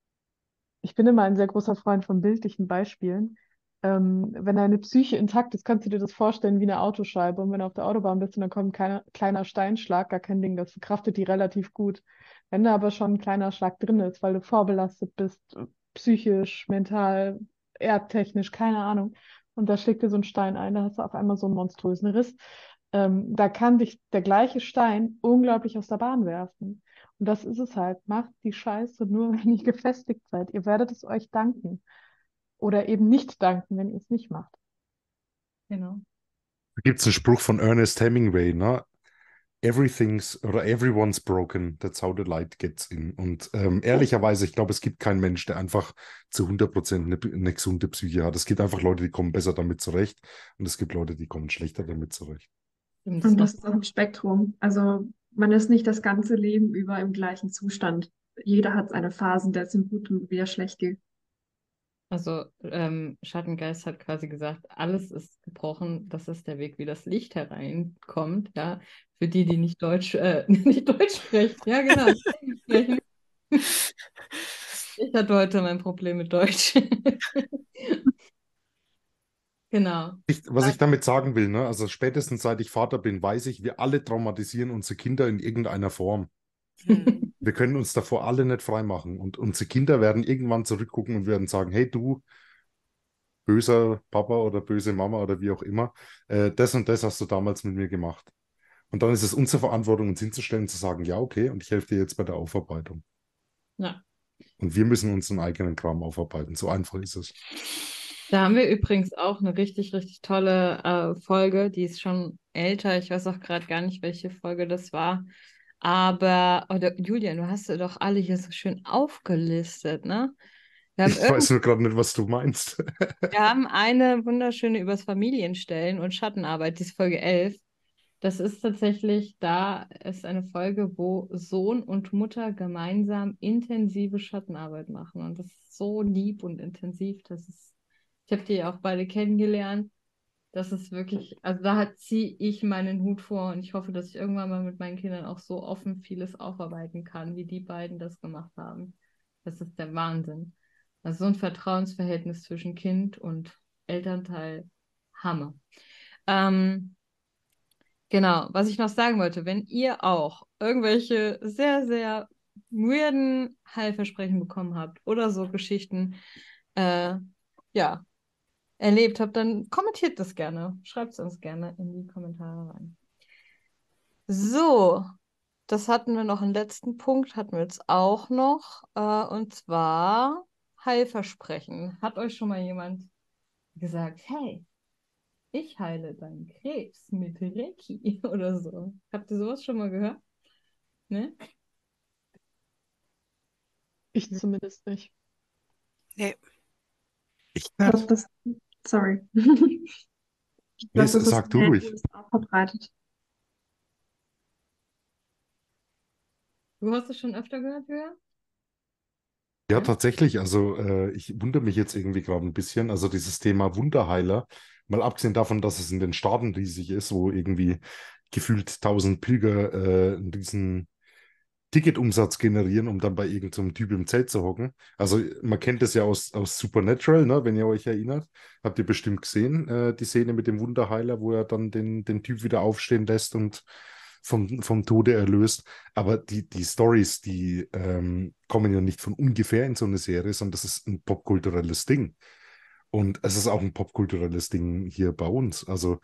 [SPEAKER 3] ich bin immer ein sehr großer Freund von bildlichen Beispielen. Ähm, wenn deine Psyche intakt ist, kannst du dir das vorstellen wie eine Autoscheibe. Und wenn du auf der Autobahn bist und dann kommt ein kleiner, kleiner Steinschlag, gar kein Ding, das verkraftet die relativ gut. Wenn da aber schon ein kleiner Schlag drin ist, weil du vorbelastet bist, psychisch, mental, erdtechnisch, keine Ahnung, und da schlägt dir so ein Stein ein, da hast du auf einmal so einen monströsen Riss. Ähm, da kann dich der gleiche Stein unglaublich aus der Bahn werfen. Und das ist es halt. Macht die Scheiße nur, wenn ihr gefestigt seid. Ihr werdet es euch danken. Oder eben nicht danken, wenn ihr es nicht macht.
[SPEAKER 1] genau.
[SPEAKER 2] Da gibt es einen Spruch von Ernest Hemingway, ne? Everything's oder everyone's broken, that's how the light gets in. Und ähm, ehrlicherweise, ich glaube, es gibt keinen Mensch, der einfach zu hundert Prozent eine, eine gesunde Psyche hat. Es gibt einfach Leute, die kommen besser damit zurecht und es gibt Leute, die kommen schlechter damit zurecht.
[SPEAKER 1] Und das
[SPEAKER 4] Und das
[SPEAKER 1] macht,
[SPEAKER 4] ist auch ein Spektrum. Also man ist nicht das ganze Leben über im gleichen Zustand. Jeder hat seine Phasen, der es ihm gut und wieder schlecht geht.
[SPEAKER 1] also ähm, Schattengeist hat quasi gesagt, alles ist gebrochen, das ist der Weg, wie das Licht hereinkommt, ja. Für die, die nicht Deutsch, äh, nicht Deutsch sprechen. Ja, genau, nicht Englisch sprechen. Ich hatte heute mein Problem mit Deutsch. Genau.
[SPEAKER 2] Ich, was ich damit sagen will, ne, also spätestens seit ich Vater bin, weiß ich, wir alle traumatisieren unsere Kinder in irgendeiner Form.
[SPEAKER 5] Hm.
[SPEAKER 2] Wir können uns davor alle nicht freimachen. Und unsere Kinder werden irgendwann zurückgucken und werden sagen, hey du, böser Papa oder böse Mama oder wie auch immer, äh, das und das hast du damals mit mir gemacht. Und dann ist es unsere Verantwortung, uns hinzustellen und zu sagen, ja, okay, und ich helfe dir jetzt bei der Aufarbeitung.
[SPEAKER 1] Ja.
[SPEAKER 2] Und wir müssen unseren eigenen Kram aufarbeiten. So einfach ist es.
[SPEAKER 1] Da haben wir übrigens auch eine richtig, richtig tolle äh, Folge, die ist schon älter. Ich weiß auch gerade gar nicht, welche Folge das war. Aber, oder Julian, du hast sie doch alle hier so schön aufgelistet, ne? Wir haben
[SPEAKER 2] Ich
[SPEAKER 1] irgend,
[SPEAKER 2] weiß nur gerade nicht, was du meinst.
[SPEAKER 1] wir haben eine wunderschöne übers Familienstellen und Schattenarbeit, die ist Folge elf. Das ist tatsächlich, da ist eine Folge, wo Sohn und Mutter gemeinsam intensive Schattenarbeit machen. Und das ist so lieb und intensiv. Das ist, ich habe die ja auch beide kennengelernt. Das ist wirklich, also da ziehe ich meinen Hut vor und ich hoffe, dass ich irgendwann mal mit meinen Kindern auch so offen vieles aufarbeiten kann, wie die beiden das gemacht haben. Das ist der Wahnsinn. Also so ein Vertrauensverhältnis zwischen Kind und Elternteil, Hammer. Ähm, genau, was ich noch sagen wollte, wenn ihr auch irgendwelche sehr, sehr weirden Heilversprechen bekommen habt oder so Geschichten, äh, ja, erlebt habt, dann kommentiert das gerne. Schreibt es uns gerne in die Kommentare rein. So, das hatten wir noch, einen letzten Punkt hatten wir jetzt auch noch, äh, und zwar Heilversprechen. Hat euch schon mal jemand gesagt, hey, ich heile deinen Krebs mit Reiki oder so? Habt ihr sowas schon mal gehört? Ne?
[SPEAKER 3] Ich zumindest nicht.
[SPEAKER 5] Nee.
[SPEAKER 2] Ich
[SPEAKER 4] Ich glaube,
[SPEAKER 2] nicht.
[SPEAKER 4] das, sorry. Ich
[SPEAKER 2] Nee,
[SPEAKER 4] glaube,
[SPEAKER 2] s-
[SPEAKER 4] das ist
[SPEAKER 2] sag du
[SPEAKER 4] mehr in den
[SPEAKER 2] ruhig.
[SPEAKER 4] U S A verbreitet.
[SPEAKER 1] Du hast es schon öfter gehört, Julia?
[SPEAKER 2] Ja,
[SPEAKER 1] Ja?
[SPEAKER 2] tatsächlich. Also äh, ich wundere mich jetzt irgendwie gerade ein bisschen. Also dieses Thema Wunderheiler, mal abgesehen davon, dass es in den Staaten riesig ist, wo irgendwie gefühlt tausend Pilger äh, einen riesen Ticketumsatz generieren, um dann bei irgendeinem so Typ im Zelt zu hocken. Also man kennt das ja aus, aus Supernatural, ne, wenn ihr euch erinnert. Habt ihr bestimmt gesehen, äh, die Szene mit dem Wunderheiler, wo er dann den, den Typ wieder aufstehen lässt und vom, vom Tode erlöst. Aber die, die Stories, die ähm, kommen ja nicht von ungefähr in so eine Serie, sondern das ist ein popkulturelles Ding. Und es ist auch ein popkulturelles Ding hier bei uns. Also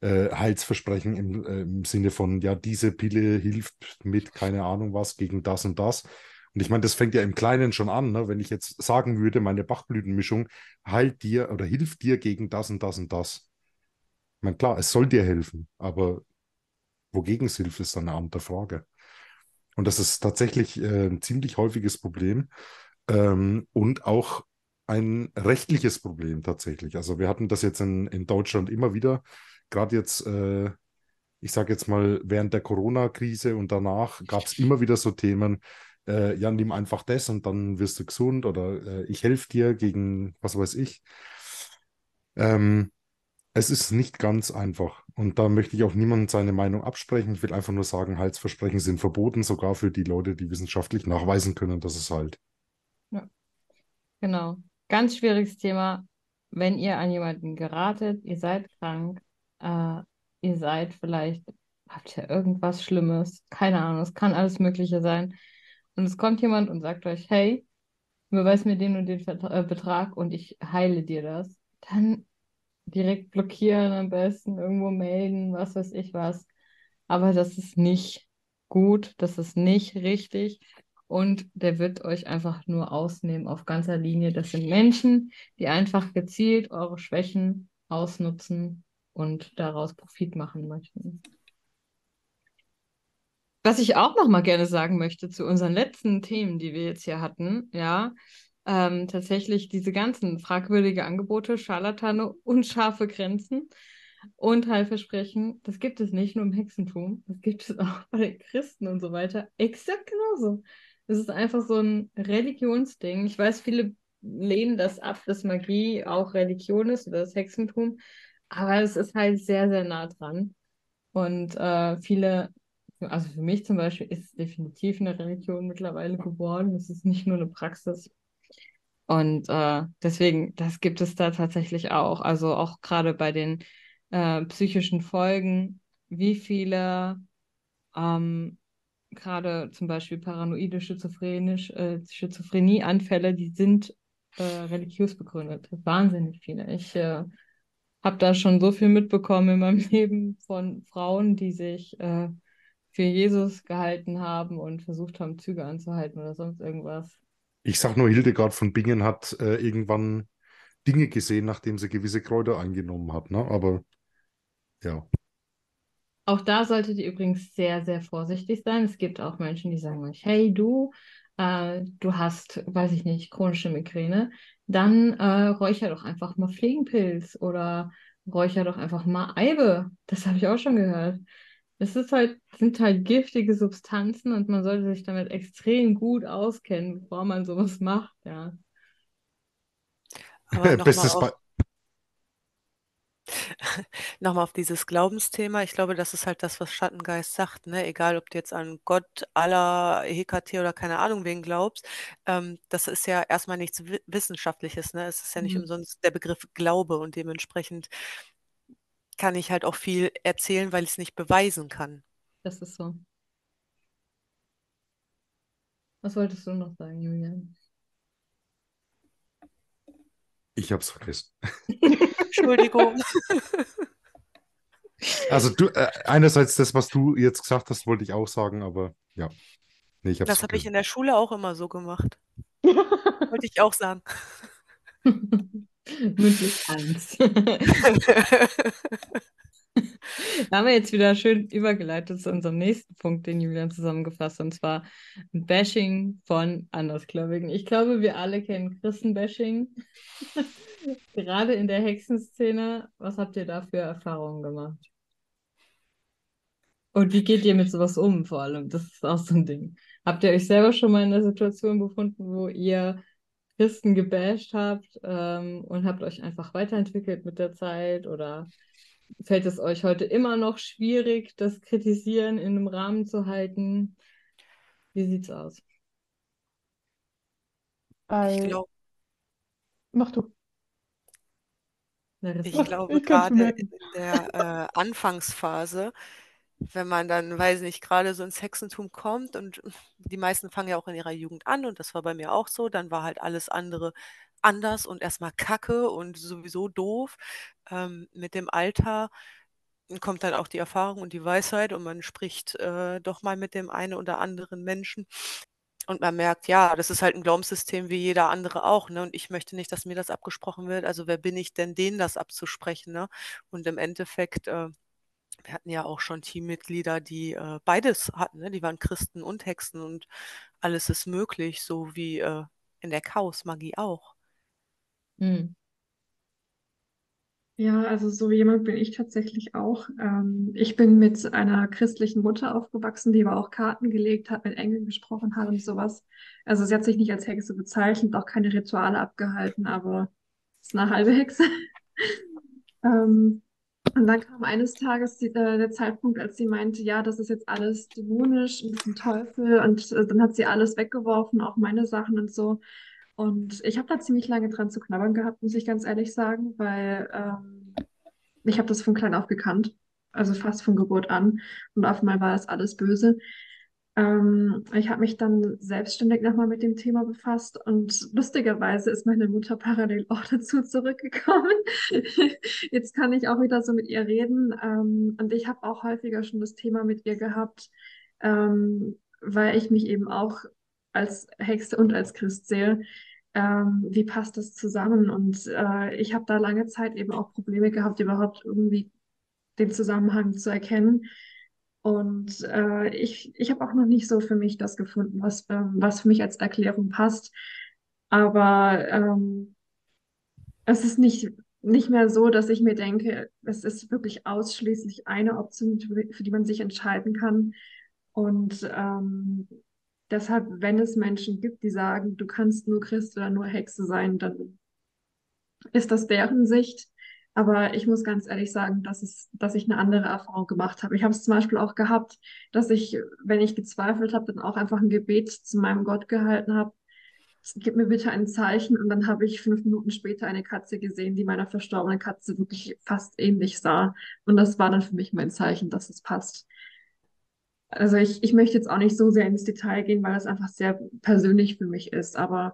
[SPEAKER 2] äh, Heilsversprechen im, äh, im Sinne von, ja, diese Pille hilft mit keine Ahnung was gegen das und das. Und ich meine, das fängt ja im Kleinen schon an, ne? Wenn ich jetzt sagen würde, meine Bachblütenmischung heilt dir oder hilft dir gegen das und das und das. Ich meine, klar, es soll dir helfen, aber wogegen es hilft, ist dann eine andere Frage. Und das ist tatsächlich äh, ein ziemlich häufiges Problem ähm, und auch ein rechtliches Problem tatsächlich. Also wir hatten das jetzt in, in Deutschland immer wieder, gerade jetzt, äh, ich sage jetzt mal, während der Corona-Krise und danach gab es immer wieder so Themen, äh, ja, nimm einfach das und dann wirst du gesund oder äh, ich helfe dir gegen was weiß ich. Ähm, Es ist nicht ganz einfach. Und da möchte ich auch niemandem seine Meinung absprechen. Ich will einfach nur sagen, Heilsversprechen sind verboten, sogar für die Leute, die wissenschaftlich nachweisen können, dass es halt.
[SPEAKER 1] Ja, genau. Ganz schwieriges Thema. Wenn ihr an jemanden geratet, ihr seid krank, äh, ihr seid vielleicht, habt ihr irgendwas Schlimmes, keine Ahnung, es kann alles Mögliche sein. Und es kommt jemand und sagt euch, hey, überweis mir den und den Vertra äh, Betrag und ich heile dir das. Dann direkt blockieren am besten, irgendwo melden, was weiß ich was. Aber das ist nicht gut, das ist nicht richtig. Und der wird euch einfach nur ausnehmen auf ganzer Linie. Das sind Menschen, die einfach gezielt eure Schwächen ausnutzen und daraus Profit machen möchten. Was ich auch noch mal gerne sagen möchte zu unseren letzten Themen, die wir jetzt hier hatten, ja, ähm, tatsächlich diese ganzen fragwürdige Angebote, Scharlatane, unscharfe Grenzen und Heilversprechen, das gibt es nicht nur im Hexentum, das gibt es auch bei den Christen und so weiter. Exakt genauso. Das ist einfach so ein Religionsding. Ich weiß, viele lehnen das ab, dass Magie auch Religion ist oder das Hexentum, aber es ist halt sehr, sehr nah dran. Und äh, viele, also für mich zum Beispiel, ist es definitiv eine Religion mittlerweile geworden. Es ist nicht nur eine Praxis. Und äh, deswegen, das gibt es da tatsächlich auch. Also auch gerade bei den äh, psychischen Folgen, wie viele ähm, gerade zum Beispiel paranoide schizophrenisch, äh, Schizophrenie-Anfälle, die sind äh, religiös begründet. Wahnsinnig viele. Ich äh, habe da schon so viel mitbekommen in meinem Leben von Frauen, die sich äh, für Jesus gehalten haben und versucht haben, Züge anzuhalten oder sonst irgendwas.
[SPEAKER 2] Ich sag nur, Hildegard von Bingen hat äh, irgendwann Dinge gesehen, nachdem sie gewisse Kräuter eingenommen hat, ne? Aber ja.
[SPEAKER 1] Auch da solltet ihr übrigens sehr, sehr vorsichtig sein. Es gibt auch Menschen, die sagen euch, hey du, äh, du hast, weiß ich nicht, chronische Migräne, dann äh, räucher doch einfach mal Fliegenpilz oder räucher doch einfach mal Eibe. Das habe ich auch schon gehört. Es ist halt, sind halt giftige Substanzen und man sollte sich damit extrem gut auskennen, bevor man sowas macht, ja.
[SPEAKER 5] Aber nochmal
[SPEAKER 2] Bestes
[SPEAKER 5] auf,
[SPEAKER 2] Beispiel.
[SPEAKER 5] noch mal auf dieses Glaubensthema. Ich glaube, das ist halt das, was Schattengeist sagt, ne? Egal, ob du jetzt an Gott, Allah, Hekate oder keine Ahnung wen glaubst. Ähm, das ist ja erstmal nichts Wi- Wissenschaftliches, ne? Es ist ja nicht
[SPEAKER 1] Mhm.
[SPEAKER 5] umsonst der Begriff Glaube und dementsprechend kann ich halt auch viel erzählen, weil ich es nicht beweisen kann.
[SPEAKER 1] Das ist so. Was wolltest du noch sagen, Julian?
[SPEAKER 2] Ich hab's vergessen.
[SPEAKER 5] Entschuldigung.
[SPEAKER 2] Also du, äh, einerseits das, was du jetzt gesagt hast, wollte ich auch sagen, aber ja, nee, ich hab's
[SPEAKER 5] Das habe ich
[SPEAKER 2] vergessen.
[SPEAKER 5] in der Schule auch immer so gemacht. Wollte ich auch sagen.
[SPEAKER 1] Mündlich eins. Da haben wir jetzt wieder schön übergeleitet zu unserem nächsten Punkt, den Julian zusammengefasst hat, und zwar Bashing von Andersgläubigen. Ich glaube, wir alle kennen Christenbashing. Gerade in der Hexenszene. Was habt ihr da für Erfahrungen gemacht? Und wie geht ihr mit sowas um, vor allem? Das ist auch so ein Ding. Habt ihr euch selber schon mal in der Situation befunden, wo ihr Christen gebasht habt, ähm, und habt euch einfach weiterentwickelt mit der Zeit? Oder fällt es euch heute immer noch schwierig, das Kritisieren in einem Rahmen zu halten? Wie sieht's aus?
[SPEAKER 5] Ich
[SPEAKER 3] Äh,
[SPEAKER 5] glaube,
[SPEAKER 3] mach du.
[SPEAKER 5] ich
[SPEAKER 1] Larissa.
[SPEAKER 5] glaube,
[SPEAKER 3] Ich kann es
[SPEAKER 5] gerade
[SPEAKER 3] bemerken.
[SPEAKER 5] in der äh, Anfangsphase, wenn man dann, weiß nicht, gerade so ins Hexentum kommt und die meisten fangen ja auch in ihrer Jugend an und das war bei mir auch so, dann war halt alles andere anders und erstmal Kacke und sowieso doof. Ähm, mit dem Alter kommt dann auch die Erfahrung und die Weisheit und man spricht äh, doch mal mit dem einen oder anderen Menschen. Und man merkt, ja, das ist halt ein Glaubenssystem wie jeder andere auch, ne? Und ich möchte nicht, dass mir das abgesprochen wird. Also wer bin ich denn, denen das abzusprechen, ne? Und im Endeffekt, äh, wir hatten ja auch schon Teammitglieder, die äh, beides hatten, ne? Die waren Christen und Hexen und alles ist möglich, so wie äh, in der Chaosmagie auch.
[SPEAKER 1] Hm.
[SPEAKER 4] Ja, also so jemand bin ich tatsächlich auch. Ähm, ich bin mit einer christlichen Mutter aufgewachsen, die aber auch Karten gelegt hat, mit Engeln gesprochen hat und sowas. Also sie hat sich nicht als Hexe bezeichnet, auch keine Rituale abgehalten, aber ist eine halbe Hexe. Ähm, und dann kam eines Tages die, äh, der Zeitpunkt, als sie meinte, ja, das ist jetzt alles dämonisch und das ist ein Teufel. Und äh, dann hat sie alles weggeworfen, auch meine Sachen und so. Und ich habe da ziemlich lange dran zu knabbern gehabt, muss ich ganz ehrlich sagen, weil ähm, ich habe das von klein auf gekannt, also fast von Geburt an. Und auf einmal war das alles böse. Ähm, ich habe mich dann selbstständig nochmal mit dem Thema befasst und lustigerweise ist meine Mutter parallel auch dazu zurückgekommen. Jetzt kann ich auch wieder so mit ihr reden. Ähm, und ich habe auch häufiger schon das Thema mit ihr gehabt, ähm, weil ich mich eben auch als Hexe und als Christ sehe. Ähm, wie passt das zusammen? Und äh, ich habe da lange Zeit eben auch Probleme gehabt, überhaupt irgendwie den Zusammenhang zu erkennen. Und äh, ich, ich habe auch noch nicht so für mich das gefunden, was, ähm, was für mich als Erklärung passt. Aber ähm, es ist nicht, nicht mehr so, dass ich mir denke, es ist wirklich ausschließlich eine Option, für die man sich entscheiden kann. Und ähm, deshalb, wenn es Menschen gibt, die sagen, du kannst nur Christ oder nur Hexe sein, dann ist das deren Sicht. Aber ich muss ganz ehrlich sagen, dass es, dass ich eine andere Erfahrung gemacht habe. Ich habe es zum Beispiel auch gehabt, dass ich, wenn ich gezweifelt habe, dann auch einfach ein Gebet zu meinem Gott gehalten habe. Gib mir bitte ein Zeichen. Und dann habe ich fünf Minuten später eine Katze gesehen, die meiner verstorbenen Katze wirklich fast ähnlich sah. Und das war dann für mich mein Zeichen, dass es passt. Also ich, ich möchte jetzt auch nicht so sehr ins Detail gehen, weil es einfach sehr persönlich für mich ist. Aber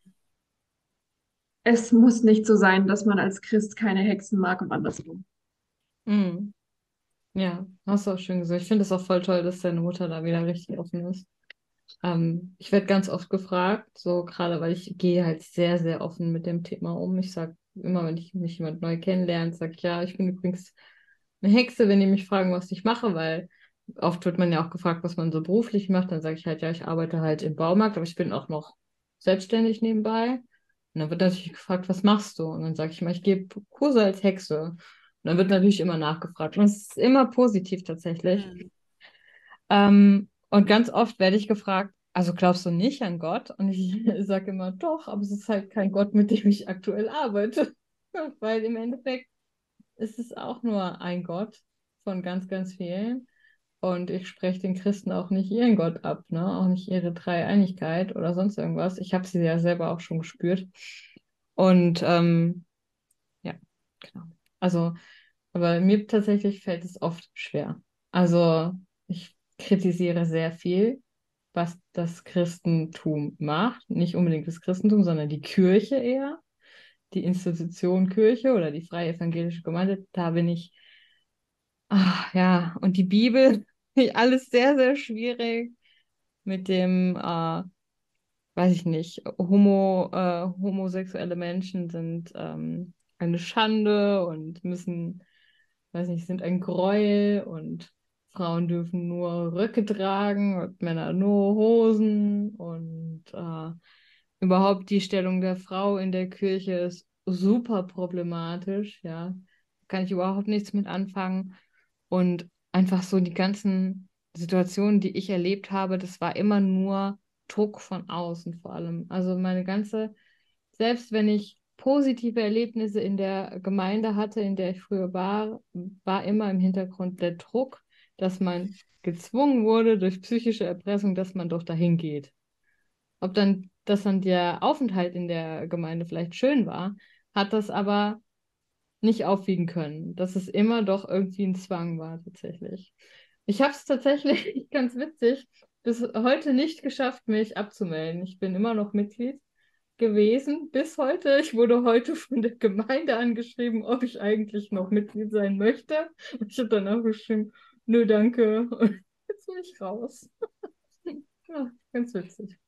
[SPEAKER 4] es muss nicht so sein, dass man als Christ keine Hexen mag und andersrum.
[SPEAKER 1] Hm. Ja, hast du auch schön gesagt. Ich finde es auch voll toll, dass deine Mutter da wieder richtig offen ist. Ähm, ich werde ganz oft gefragt, so gerade, weil ich gehe halt sehr, sehr offen mit dem Thema um. Ich sage immer, wenn ich mich jemand neu kennenlernt, sage ich, ja, ich bin übrigens eine Hexe, wenn die mich fragen, was ich mache, weil oft wird man ja auch gefragt, was man so beruflich macht. Dann sage ich halt, ja, ich arbeite halt im Baumarkt, aber ich bin auch noch selbstständig nebenbei. Und dann wird natürlich gefragt, was machst du? Und dann sage ich immer, ich gebe Kurse als Hexe. Und dann wird natürlich immer nachgefragt. Und es ist immer positiv tatsächlich.
[SPEAKER 5] Mhm.
[SPEAKER 1] Ähm, und ganz oft werde ich gefragt, also glaubst du nicht an Gott? Und ich sage immer, doch, aber es ist halt kein Gott, mit dem ich aktuell arbeite. Weil im Endeffekt ist es auch nur ein Gott von ganz, ganz vielen. Und ich spreche den Christen auch nicht ihren Gott ab, ne? Auch nicht ihre Dreieinigkeit oder sonst irgendwas. Ich habe sie ja selber auch schon gespürt. Und ähm, ja, genau. Also, aber mir tatsächlich fällt es oft schwer. Also, ich kritisiere sehr viel, was das Christentum macht. Nicht unbedingt das Christentum, sondern die Kirche eher. Die Institution Kirche oder die Freie Evangelische Gemeinde. Da bin ich, ah, ja, und die Bibel, alles sehr, sehr schwierig mit dem, äh, weiß ich nicht, homo, äh, homosexuelle Menschen sind ähm, eine Schande und müssen, weiß nicht, sind ein Gräuel und Frauen dürfen nur Röcke tragen und Männer nur Hosen und äh, überhaupt die Stellung der Frau in der Kirche ist super problematisch, ja. Kann ich überhaupt nichts mit anfangen. Und einfach so die ganzen Situationen, die ich erlebt habe, das war immer nur Druck von außen vor allem. Also meine ganze, selbst wenn ich positive Erlebnisse in der Gemeinde hatte, in der ich früher war, war immer im Hintergrund der Druck, dass man gezwungen wurde durch psychische Erpressung, dass man doch dahin geht. Ob dann, dass dann der Aufenthalt in der Gemeinde vielleicht schön war, hat das aber nicht aufwiegen können, dass es immer doch irgendwie ein Zwang war tatsächlich. Ich habe es tatsächlich ganz witzig bis heute nicht geschafft, mich abzumelden. Ich bin immer noch Mitglied, gewesen bis heute. Ich wurde heute von der Gemeinde angeschrieben, ob ich eigentlich noch Mitglied sein möchte. Und ich habe dann auch geschrieben, nö, danke. Und jetzt bin ich raus. Ja, ganz witzig.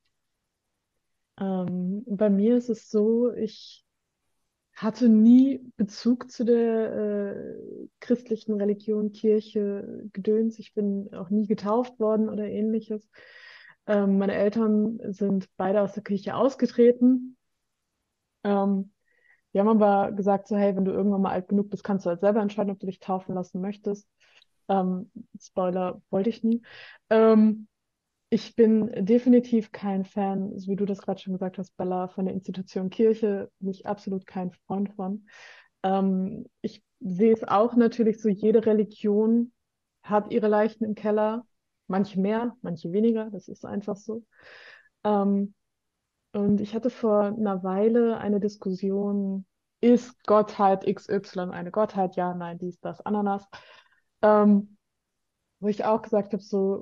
[SPEAKER 3] Ähm, bei mir ist es so, ich hatte nie Bezug zu der äh, christlichen Religion, Kirche, Gedöns. Ich bin auch nie getauft worden oder ähnliches. Ähm, meine Eltern sind beide aus der Kirche ausgetreten. Ähm, die haben aber gesagt, so, hey, wenn du irgendwann mal alt genug bist, kannst du halt selber entscheiden, ob du dich taufen lassen möchtest. Ähm, Spoiler, wollte ich nie. Ähm, Ich bin definitiv kein Fan, so wie du das gerade schon gesagt hast, Bella, von der Institution Kirche, bin ich absolut kein Freund von. Ähm, ich sehe es auch natürlich so, jede Religion hat ihre Leichen im Keller, manche mehr, manche weniger, das ist einfach so. Ähm, und ich hatte vor einer Weile eine Diskussion, ist Gottheit X Y eine Gottheit? Ja, nein, dies, das, Ananas. Ähm, wo ich auch gesagt habe, so,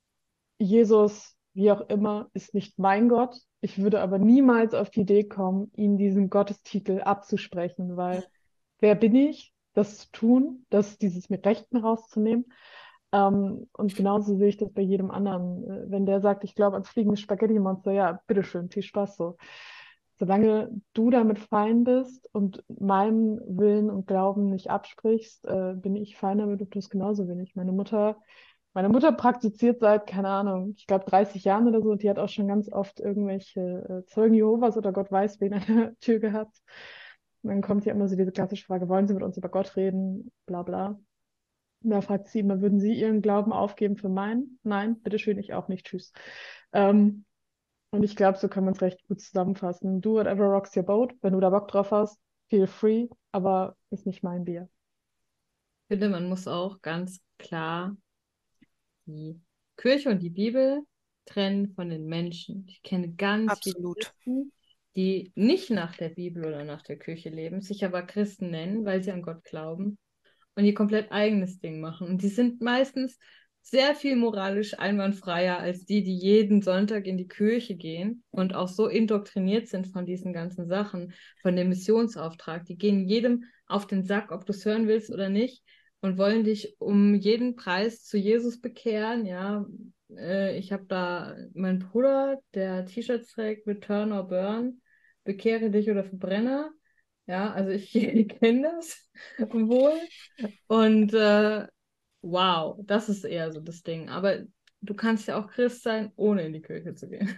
[SPEAKER 3] Jesus, wie auch immer, ist nicht mein Gott. Ich würde aber niemals auf die Idee kommen, ihm diesen Gottestitel abzusprechen, weil wer bin ich, das zu tun, das, dieses mit Rechten rauszunehmen? Ähm, und genauso sehe ich das bei jedem anderen. Äh, Wenn der sagt, ich glaube ans fliegende Spaghetti-Monster, ja, bitteschön, viel Spaß so. Solange du damit fein bist und meinem Willen und Glauben nicht absprichst, äh, bin ich fein damit und du es genauso wenig. Meine Mutter meine Mutter praktiziert seit, keine Ahnung, ich glaube dreißig Jahren oder so. Und die hat auch schon ganz oft irgendwelche äh, Zeugen Jehovas oder Gott weiß wen an der Tür gehabt. Und dann kommt ja immer so diese klassische Frage, wollen Sie mit uns über Gott reden? Bla bla. Und da fragt sie immer, würden Sie Ihren Glauben aufgeben für meinen? Nein, bitteschön, ich auch nicht. Tschüss. Ähm, und ich glaube, so kann man es recht gut zusammenfassen. Do whatever rocks your boat. Wenn du da Bock drauf hast, feel free, aber ist nicht mein Bier.
[SPEAKER 1] Ich finde, man muss auch ganz klar die Kirche und die Bibel trennen von den Menschen. Ich kenne ganz viele
[SPEAKER 5] Absolut.
[SPEAKER 1] Christen, die nicht nach der Bibel oder nach der Kirche leben, sich aber Christen nennen, weil sie an Gott glauben und ihr komplett eigenes Ding machen. Und die sind meistens sehr viel moralisch einwandfreier als die, die jeden Sonntag in die Kirche gehen und auch so indoktriniert sind von diesen ganzen Sachen, von dem Missionsauftrag. Die gehen jedem auf den Sack, ob du es hören willst oder nicht, und wollen dich um jeden Preis zu Jesus bekehren. Ja, äh, ich habe da meinen Bruder, der T-Shirts trägt mit Turn or Burn, bekehre dich oder verbrenne. Ja, also ich kenne das wohl. Und äh, wow, das ist eher so das Ding. Aber du kannst ja auch Christ sein, ohne in die Kirche zu gehen.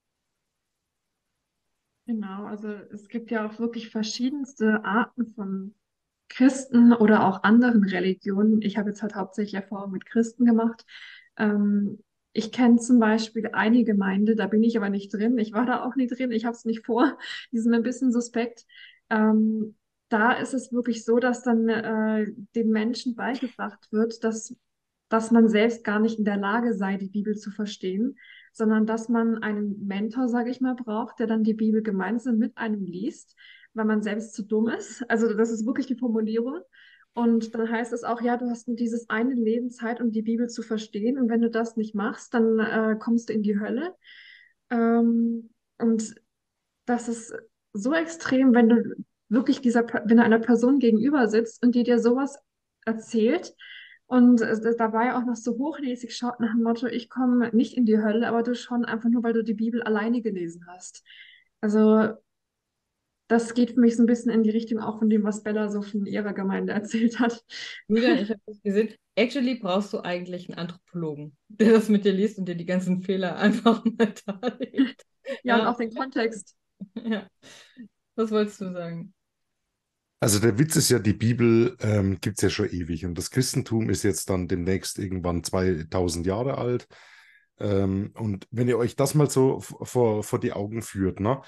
[SPEAKER 4] Genau, also es gibt ja auch wirklich verschiedenste Arten von Christen oder auch anderen Religionen. Ich habe jetzt halt hauptsächlich Erfahrung mit Christen gemacht. Ähm, Ich kenne zum Beispiel eine Gemeinde, da bin ich aber nicht drin. Ich war da auch nie drin, ich habe es nicht vor. Die sind mir ein bisschen suspekt. Ähm, Da ist es wirklich so, dass dann äh, den Menschen beigebracht wird, dass, dass man selbst gar nicht in der Lage sei, die Bibel zu verstehen, sondern dass man einen Mentor, sage ich mal, braucht, der dann die Bibel gemeinsam mit einem liest, weil man selbst zu dumm ist. Also das ist wirklich die Formulierung. Und dann heißt es auch, ja, du hast nur dieses eine Leben Zeit, um die Bibel zu verstehen. Und wenn du das nicht machst, dann äh, kommst du in die Hölle. Ähm, und das ist so extrem, wenn du wirklich dieser, Per- wenn du einer Person gegenüber sitzt und die dir sowas erzählt und es es dabei auch noch so hochnäsig schaut nach dem Motto, ich komme nicht in die Hölle, aber du schon einfach nur, weil du die Bibel alleine gelesen hast. Also das geht für mich so ein bisschen in die Richtung auch von dem, was Bella so von ihrer Gemeinde erzählt hat.
[SPEAKER 1] Julian, ich habe das gesehen. Actually brauchst du eigentlich einen Anthropologen, der das mit dir liest und dir die ganzen Fehler einfach mal darlegt.
[SPEAKER 4] Ja, und
[SPEAKER 1] Ja,
[SPEAKER 4] auch den Kontext.
[SPEAKER 1] ja. Was wolltest du sagen?
[SPEAKER 2] Also der Witz ist ja, die Bibel ähm, gibt es ja schon ewig und das Christentum ist jetzt dann demnächst irgendwann zweitausend Jahre alt. Ähm, und wenn ihr euch das mal so v- vor, vor die Augen führt, ne?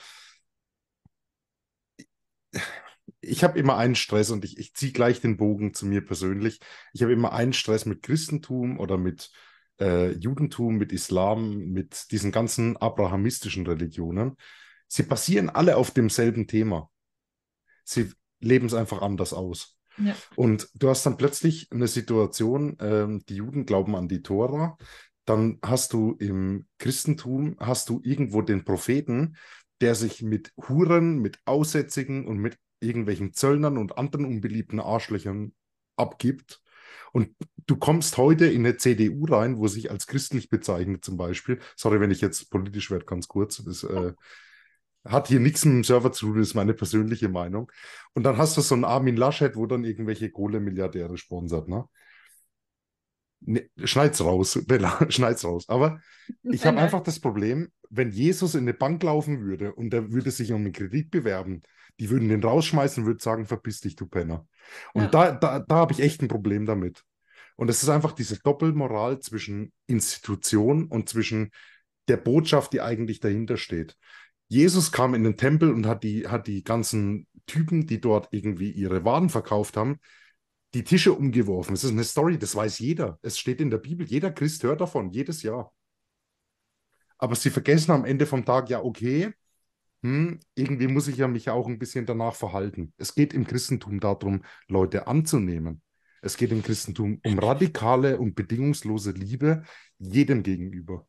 [SPEAKER 2] Ich habe immer einen Stress und ich, ich ziehe gleich den Bogen zu mir persönlich. Ich habe immer einen Stress mit Christentum oder mit äh, Judentum, mit Islam, mit diesen ganzen abrahamistischen Religionen. Sie basieren alle auf demselben Thema. Sie leben es einfach anders aus.
[SPEAKER 1] Ja.
[SPEAKER 2] Und du hast dann plötzlich eine Situation, ähm, die Juden glauben an die Tora, dann hast du im Christentum, hast du irgendwo den Propheten, der sich mit Huren, mit Aussätzigen und mit irgendwelchen Zöllnern und anderen unbeliebten Arschlöchern abgibt. Und du kommst heute in eine C D U rein, wo sich als christlich bezeichnet zum Beispiel. Sorry, wenn ich jetzt politisch werde, ganz kurz. Das äh, hat hier nichts mit dem Server zu tun, das ist meine persönliche Meinung. Und dann hast du so einen Armin Laschet, wo dann irgendwelche Kohlemilliardäre sponsert, ne? Ne, schneid's raus, Bella, schneid's raus. Aber ich
[SPEAKER 1] Nein,
[SPEAKER 2] habe
[SPEAKER 1] nein.
[SPEAKER 2] einfach das Problem, wenn Jesus in eine Bank laufen würde und er würde sich um einen Kredit bewerben, die würden den rausschmeißen und würden sagen, verpiss dich, du Penner. Und
[SPEAKER 1] Ja.
[SPEAKER 2] da, da, da habe ich echt ein Problem damit. Und es ist einfach diese Doppelmoral zwischen Institution und zwischen der Botschaft, die eigentlich dahinter steht. Jesus kam in den Tempel und hat die, hat die ganzen Typen, die dort irgendwie ihre Waren verkauft haben, die Tische umgeworfen. Es ist eine Story, das weiß jeder. Es steht in der Bibel, jeder Christ hört davon, jedes Jahr. Aber sie vergessen am Ende vom Tag, ja, okay, hm, irgendwie muss ich ja mich auch ein bisschen danach verhalten. Es geht im Christentum darum, Leute anzunehmen. Es geht im Christentum um radikale und bedingungslose Liebe jedem gegenüber.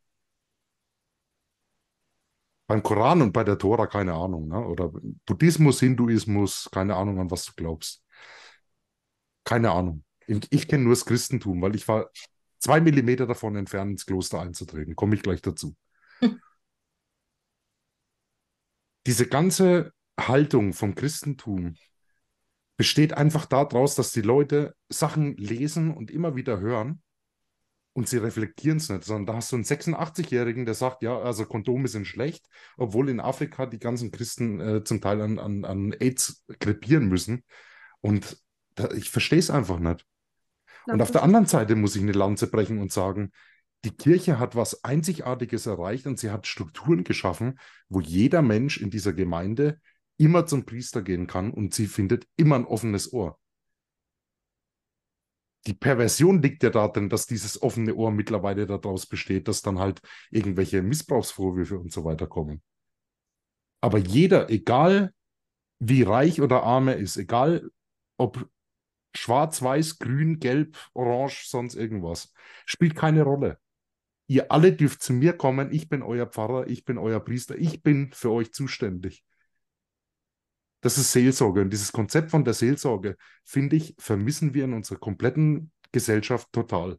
[SPEAKER 2] Beim Koran und bei der Tora keine Ahnung, ne? Oder Buddhismus, Hinduismus, keine Ahnung, an was du glaubst. Keine Ahnung. Ich, ich kenne nur das Christentum, weil ich war zwei Millimeter davon entfernt, ins Kloster einzutreten. Komme ich gleich dazu. Diese ganze Haltung vom Christentum besteht einfach daraus, dass die Leute Sachen lesen und immer wieder hören und sie reflektieren es nicht, sondern da hast du einen sechsundachtzigjährigen, der sagt, ja, also Kondome sind schlecht, obwohl in Afrika die ganzen Christen äh, zum Teil an, an, an AIDS krepieren müssen. Und da, ich verstehe es einfach nicht. Und
[SPEAKER 4] Das
[SPEAKER 2] auf der
[SPEAKER 4] ist,
[SPEAKER 2] anderen Seite muss ich eine Lanze brechen und sagen, die Kirche hat was Einzigartiges erreicht und sie hat Strukturen geschaffen, wo jeder Mensch in dieser Gemeinde immer zum Priester gehen kann und sie findet immer ein offenes Ohr. Die Perversion liegt ja darin, dass dieses offene Ohr mittlerweile daraus besteht, dass dann halt irgendwelche Missbrauchsvorwürfe und so weiter kommen. Aber jeder, egal wie reich oder arm er ist, egal ob schwarz, weiß, grün, gelb, orange, sonst irgendwas, spielt keine Rolle. Ihr alle dürft zu mir kommen, ich bin euer Pfarrer, ich bin euer Priester, ich bin für euch zuständig. Das ist Seelsorge. Und dieses Konzept von der Seelsorge, finde ich, vermissen wir in unserer kompletten Gesellschaft total.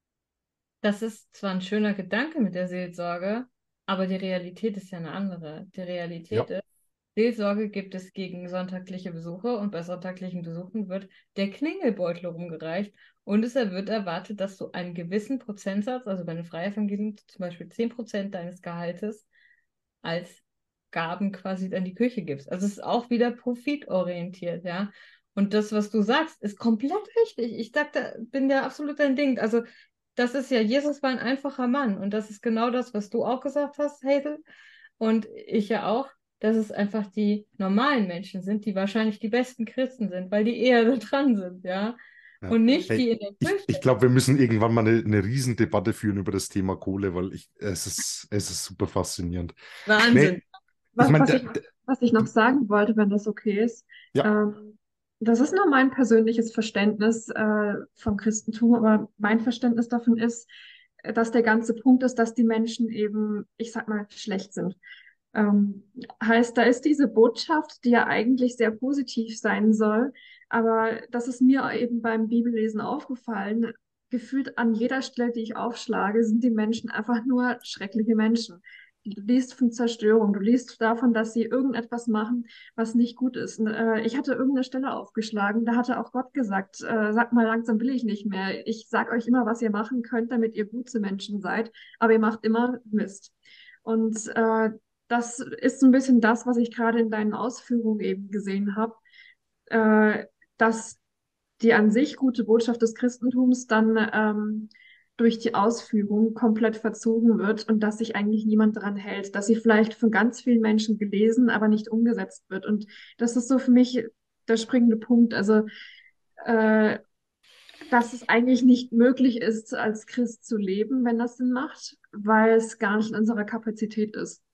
[SPEAKER 1] Das ist zwar ein schöner Gedanke mit der Seelsorge, aber die Realität ist ja eine andere. Die Realität
[SPEAKER 2] Ja.
[SPEAKER 1] ist, Seelsorge gibt es gegen sonntagliche Besuche und bei sonntaglichen Besuchen wird der Klingelbeutel rumgereicht und es wird erwartet, dass du einen gewissen Prozentsatz, also bei den Freievangelien zum Beispiel zehn Prozent deines Gehaltes als Gaben quasi an die Kirche gibst. Also es ist auch wieder profitorientiert, ja. Und das, was du sagst, ist komplett richtig. Ich sag, da bin ja absolut dein Ding. Also das ist ja, Jesus war ein einfacher Mann und das ist genau das, was du auch gesagt hast, Hazel, und ich ja auch, dass es einfach die normalen Menschen sind, die wahrscheinlich die besten Christen sind, weil die eher da dran sind, ja,
[SPEAKER 2] Ja.
[SPEAKER 1] und nicht
[SPEAKER 2] Hey,
[SPEAKER 1] die in der
[SPEAKER 2] ich,
[SPEAKER 1] Kirche.
[SPEAKER 2] ich glaube, wir müssen irgendwann mal eine, eine Riesendebatte führen über das Thema Kohle, weil ich, es ist, es ist super faszinierend.
[SPEAKER 1] Wahnsinn.
[SPEAKER 2] Nee, ich
[SPEAKER 4] was,
[SPEAKER 2] meine,
[SPEAKER 4] was ich,
[SPEAKER 2] der-
[SPEAKER 4] was ich noch sagen wollte, wenn das okay ist.
[SPEAKER 2] ja,
[SPEAKER 4] Ähm, das ist nur mein persönliches Verständnis äh, vom Christentum, aber mein Verständnis davon ist, äh, dass der ganze Punkt ist, dass die Menschen eben, ich sag mal, schlecht sind. Ähm, heißt, da ist diese Botschaft, die ja eigentlich sehr positiv sein soll, aber das ist mir eben beim Bibellesen aufgefallen, gefühlt an jeder Stelle, die ich aufschlage, sind die Menschen einfach nur schreckliche Menschen. Du liest von Zerstörung, du liest davon, dass sie irgendetwas machen, was nicht gut ist. Und, äh, ich hatte irgendeine Stelle aufgeschlagen, da hatte auch Gott gesagt, äh, sagt mal, langsam will ich nicht mehr. Ich sag euch immer, was ihr machen könnt, damit ihr gute Menschen seid, aber ihr macht immer Mist. Und äh, das ist so ein bisschen das, was ich gerade in deinen Ausführungen eben gesehen habe, äh, dass die an sich gute Botschaft des Christentums dann ähm, durch die Ausführung komplett verzogen wird und dass sich eigentlich niemand daran hält, dass sie vielleicht von ganz vielen Menschen gelesen, aber nicht umgesetzt wird. Und das ist so für mich der springende Punkt. Also, äh, dass es eigentlich nicht möglich ist, als Christ zu leben, wenn das Sinn macht, weil es gar nicht in unserer Kapazität ist.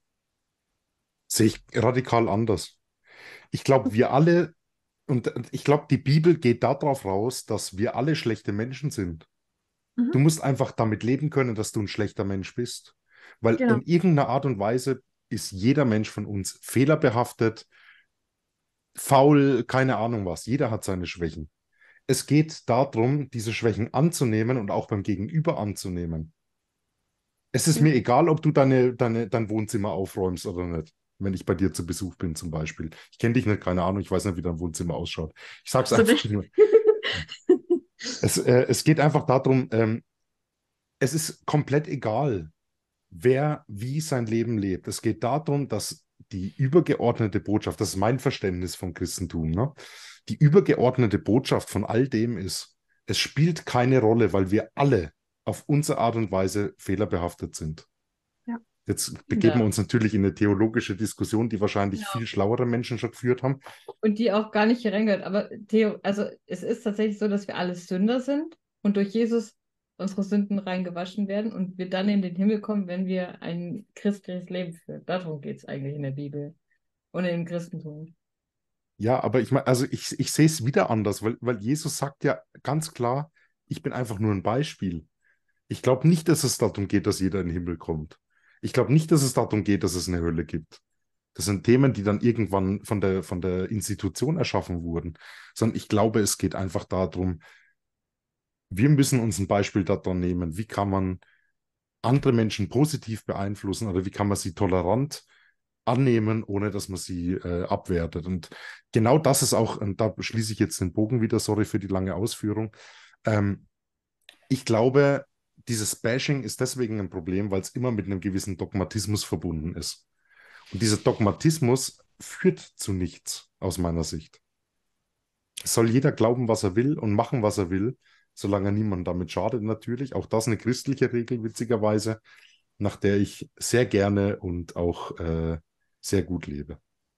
[SPEAKER 2] sehe ich radikal anders. Ich glaube, wir alle, und ich glaube, die Bibel geht darauf raus, dass wir alle schlechte Menschen sind. Du
[SPEAKER 4] Mhm,
[SPEAKER 2] musst einfach damit leben können, dass du ein schlechter Mensch bist. Weil
[SPEAKER 4] genau.
[SPEAKER 2] in irgendeiner Art und Weise ist jeder Mensch von uns fehlerbehaftet, faul, keine Ahnung was. Jeder hat seine Schwächen. Es geht darum, diese Schwächen anzunehmen und auch beim Gegenüber anzunehmen. Es ist
[SPEAKER 3] Ja.
[SPEAKER 2] mir egal, ob du deine, deine, dein Wohnzimmer aufräumst oder nicht, wenn ich bei dir zu Besuch bin zum Beispiel. Ich kenne dich nicht, keine Ahnung, ich weiß nicht, wie dein Wohnzimmer ausschaut. Ich sag's
[SPEAKER 4] Also
[SPEAKER 2] einfach
[SPEAKER 4] nicht.
[SPEAKER 2] nur. Es, äh, es geht einfach darum, ähm, es ist komplett egal, wer wie sein Leben lebt. Es geht darum, dass die übergeordnete Botschaft, das ist mein Verständnis vom Christentum, ne? Die übergeordnete Botschaft von all dem ist, es spielt keine Rolle, weil wir alle auf unsere Art und Weise fehlerbehaftet sind.
[SPEAKER 4] Ja.
[SPEAKER 2] Jetzt begeben wir
[SPEAKER 1] Ja.
[SPEAKER 2] uns natürlich in eine theologische Diskussion, die wahrscheinlich
[SPEAKER 1] Ja.
[SPEAKER 2] viel schlauere Menschen schon geführt haben.
[SPEAKER 1] Und die auch gar nicht hier reingehört. Aber Theo, also es ist tatsächlich so, dass wir alle Sünder sind und durch Jesus unsere Sünden reingewaschen werden und wir dann in den Himmel kommen, wenn wir ein christliches Leben führen. Darum geht es eigentlich in der Bibel und im Christentum.
[SPEAKER 2] Ja, aber ich meine, also ich, ich sehe es wieder anders, weil, weil Jesus sagt ja ganz klar, ich bin einfach nur ein Beispiel. Ich glaube nicht, dass es darum geht, dass jeder in den Himmel kommt. Ich glaube nicht, dass es darum geht, dass es eine Hölle gibt. Das sind Themen, die dann irgendwann von der, von der Institution erschaffen wurden. Sondern ich glaube, es geht einfach darum, wir müssen uns ein Beispiel daran nehmen. Wie kann man andere Menschen positiv beeinflussen oder wie kann man sie tolerant annehmen, ohne dass man sie äh, abwertet. Und genau das ist auch, und da schließe ich jetzt den Bogen wieder, sorry für die lange Ausführung. Ähm, ich glaube, dieses Bashing ist deswegen ein Problem, weil es immer mit einem gewissen Dogmatismus verbunden ist. Und dieser Dogmatismus führt zu nichts, aus meiner Sicht. Es soll jeder glauben, was er will und machen, was er will, solange niemand damit schadet natürlich. Auch das eine christliche Regel, witzigerweise, nach der ich sehr gerne und auch äh, sehr gut lebe.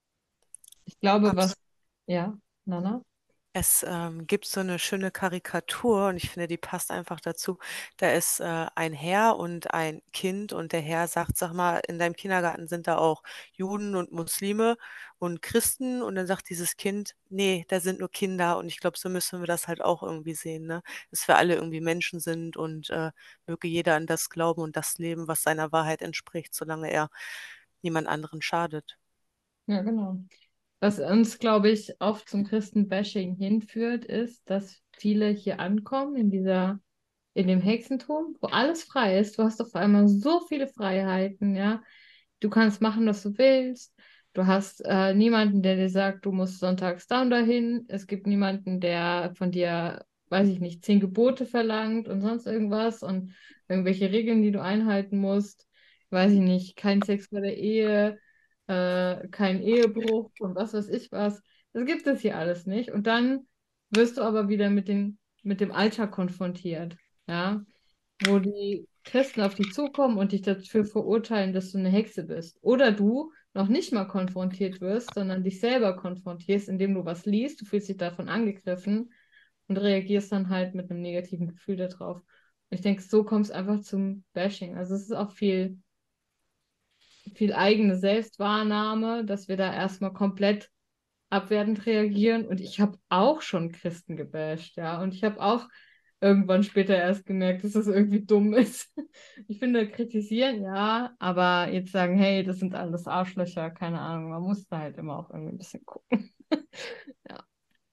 [SPEAKER 1] Ich glaube,
[SPEAKER 5] Abs-
[SPEAKER 1] was. Ja, Nana?
[SPEAKER 5] Es ähm, gibt so eine schöne Karikatur und ich finde, die passt einfach dazu. Da ist äh, ein Herr und ein Kind und der Herr sagt, sag mal, in deinem Kindergarten sind da auch Juden und Muslime und Christen und dann sagt dieses Kind, nee, da sind nur Kinder und ich glaube, so müssen wir das halt auch irgendwie sehen, ne? Dass wir alle irgendwie Menschen sind und äh, möge jeder an das glauben und das leben, was seiner Wahrheit entspricht, solange er niemand anderen schadet.
[SPEAKER 1] Ja, genau. Was uns, glaube ich, oft zum Christenbashing hinführt, ist, dass viele hier ankommen in dieser, in dem Hexentum, wo alles frei ist. Du hast auf einmal so viele Freiheiten, ja. Du kannst machen, was du willst. Du hast äh, niemanden, der dir sagt, du musst sonntags da und dahin. Es gibt niemanden, der von dir, weiß ich nicht, zehn Gebote verlangt und sonst irgendwas und irgendwelche Regeln, die du einhalten musst. Weiß ich nicht, kein Sex vor der Ehe, äh, kein Ehebruch und was weiß ich was. Das gibt es hier alles nicht. Und dann wirst du aber wieder mit den, mit dem Alltag konfrontiert, ja, wo die Christen auf dich zukommen und dich dafür verurteilen, dass du eine Hexe bist. Oder du noch nicht mal konfrontiert wirst, sondern dich selber konfrontierst, indem du was liest, du fühlst dich davon angegriffen und reagierst dann halt mit einem negativen Gefühl darauf. Und ich denke, so kommt es einfach zum Bashing. Also es ist auch viel, viel eigene Selbstwahrnahme, dass wir da erstmal komplett abwertend reagieren. Und ich habe auch schon Christen gebasht, ja. Und ich habe auch irgendwann später erst gemerkt, dass das irgendwie dumm ist. Ich finde, kritisieren, ja, aber jetzt sagen, hey, das sind alles Arschlöcher, keine Ahnung, man muss da halt immer auch irgendwie ein bisschen gucken. Ja.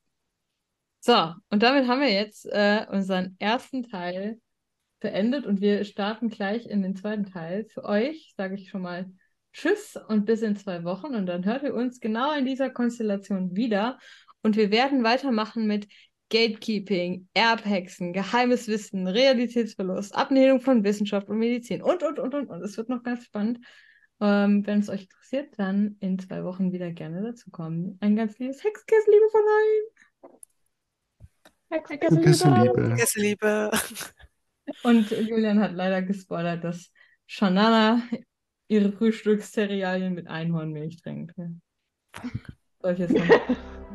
[SPEAKER 1] So, und damit haben wir jetzt äh, unseren ersten Teil beendet und wir starten gleich in den zweiten Teil. Für euch sage ich schon mal Tschüss und bis in zwei Wochen und dann hört ihr uns genau in dieser Konstellation wieder und wir werden weitermachen mit Gatekeeping, Erbhexen, geheimes Wissen, Realitätsverlust, Ablehnung von Wissenschaft und Medizin und, und, und, und, und. Es wird noch ganz spannend. Ähm, wenn es euch interessiert, dann in zwei Wochen wieder gerne dazu kommen. Ein ganz liebes Hexkiss, liebe von euch.
[SPEAKER 3] Hexenliebe.
[SPEAKER 2] Liebe.
[SPEAKER 5] Vergiss Liebe.
[SPEAKER 1] Und Julian hat leider gespoilert, dass Shanana ihre Frühstückszerealien mit Einhornmilch trinkt. Soll ich jetzt noch mal...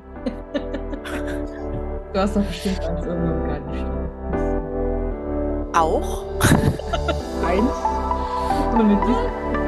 [SPEAKER 1] Du hast doch bestimmt eins irgendwo im Garten stehen.
[SPEAKER 5] Auch?
[SPEAKER 3] Eins.
[SPEAKER 1] Und mit diesem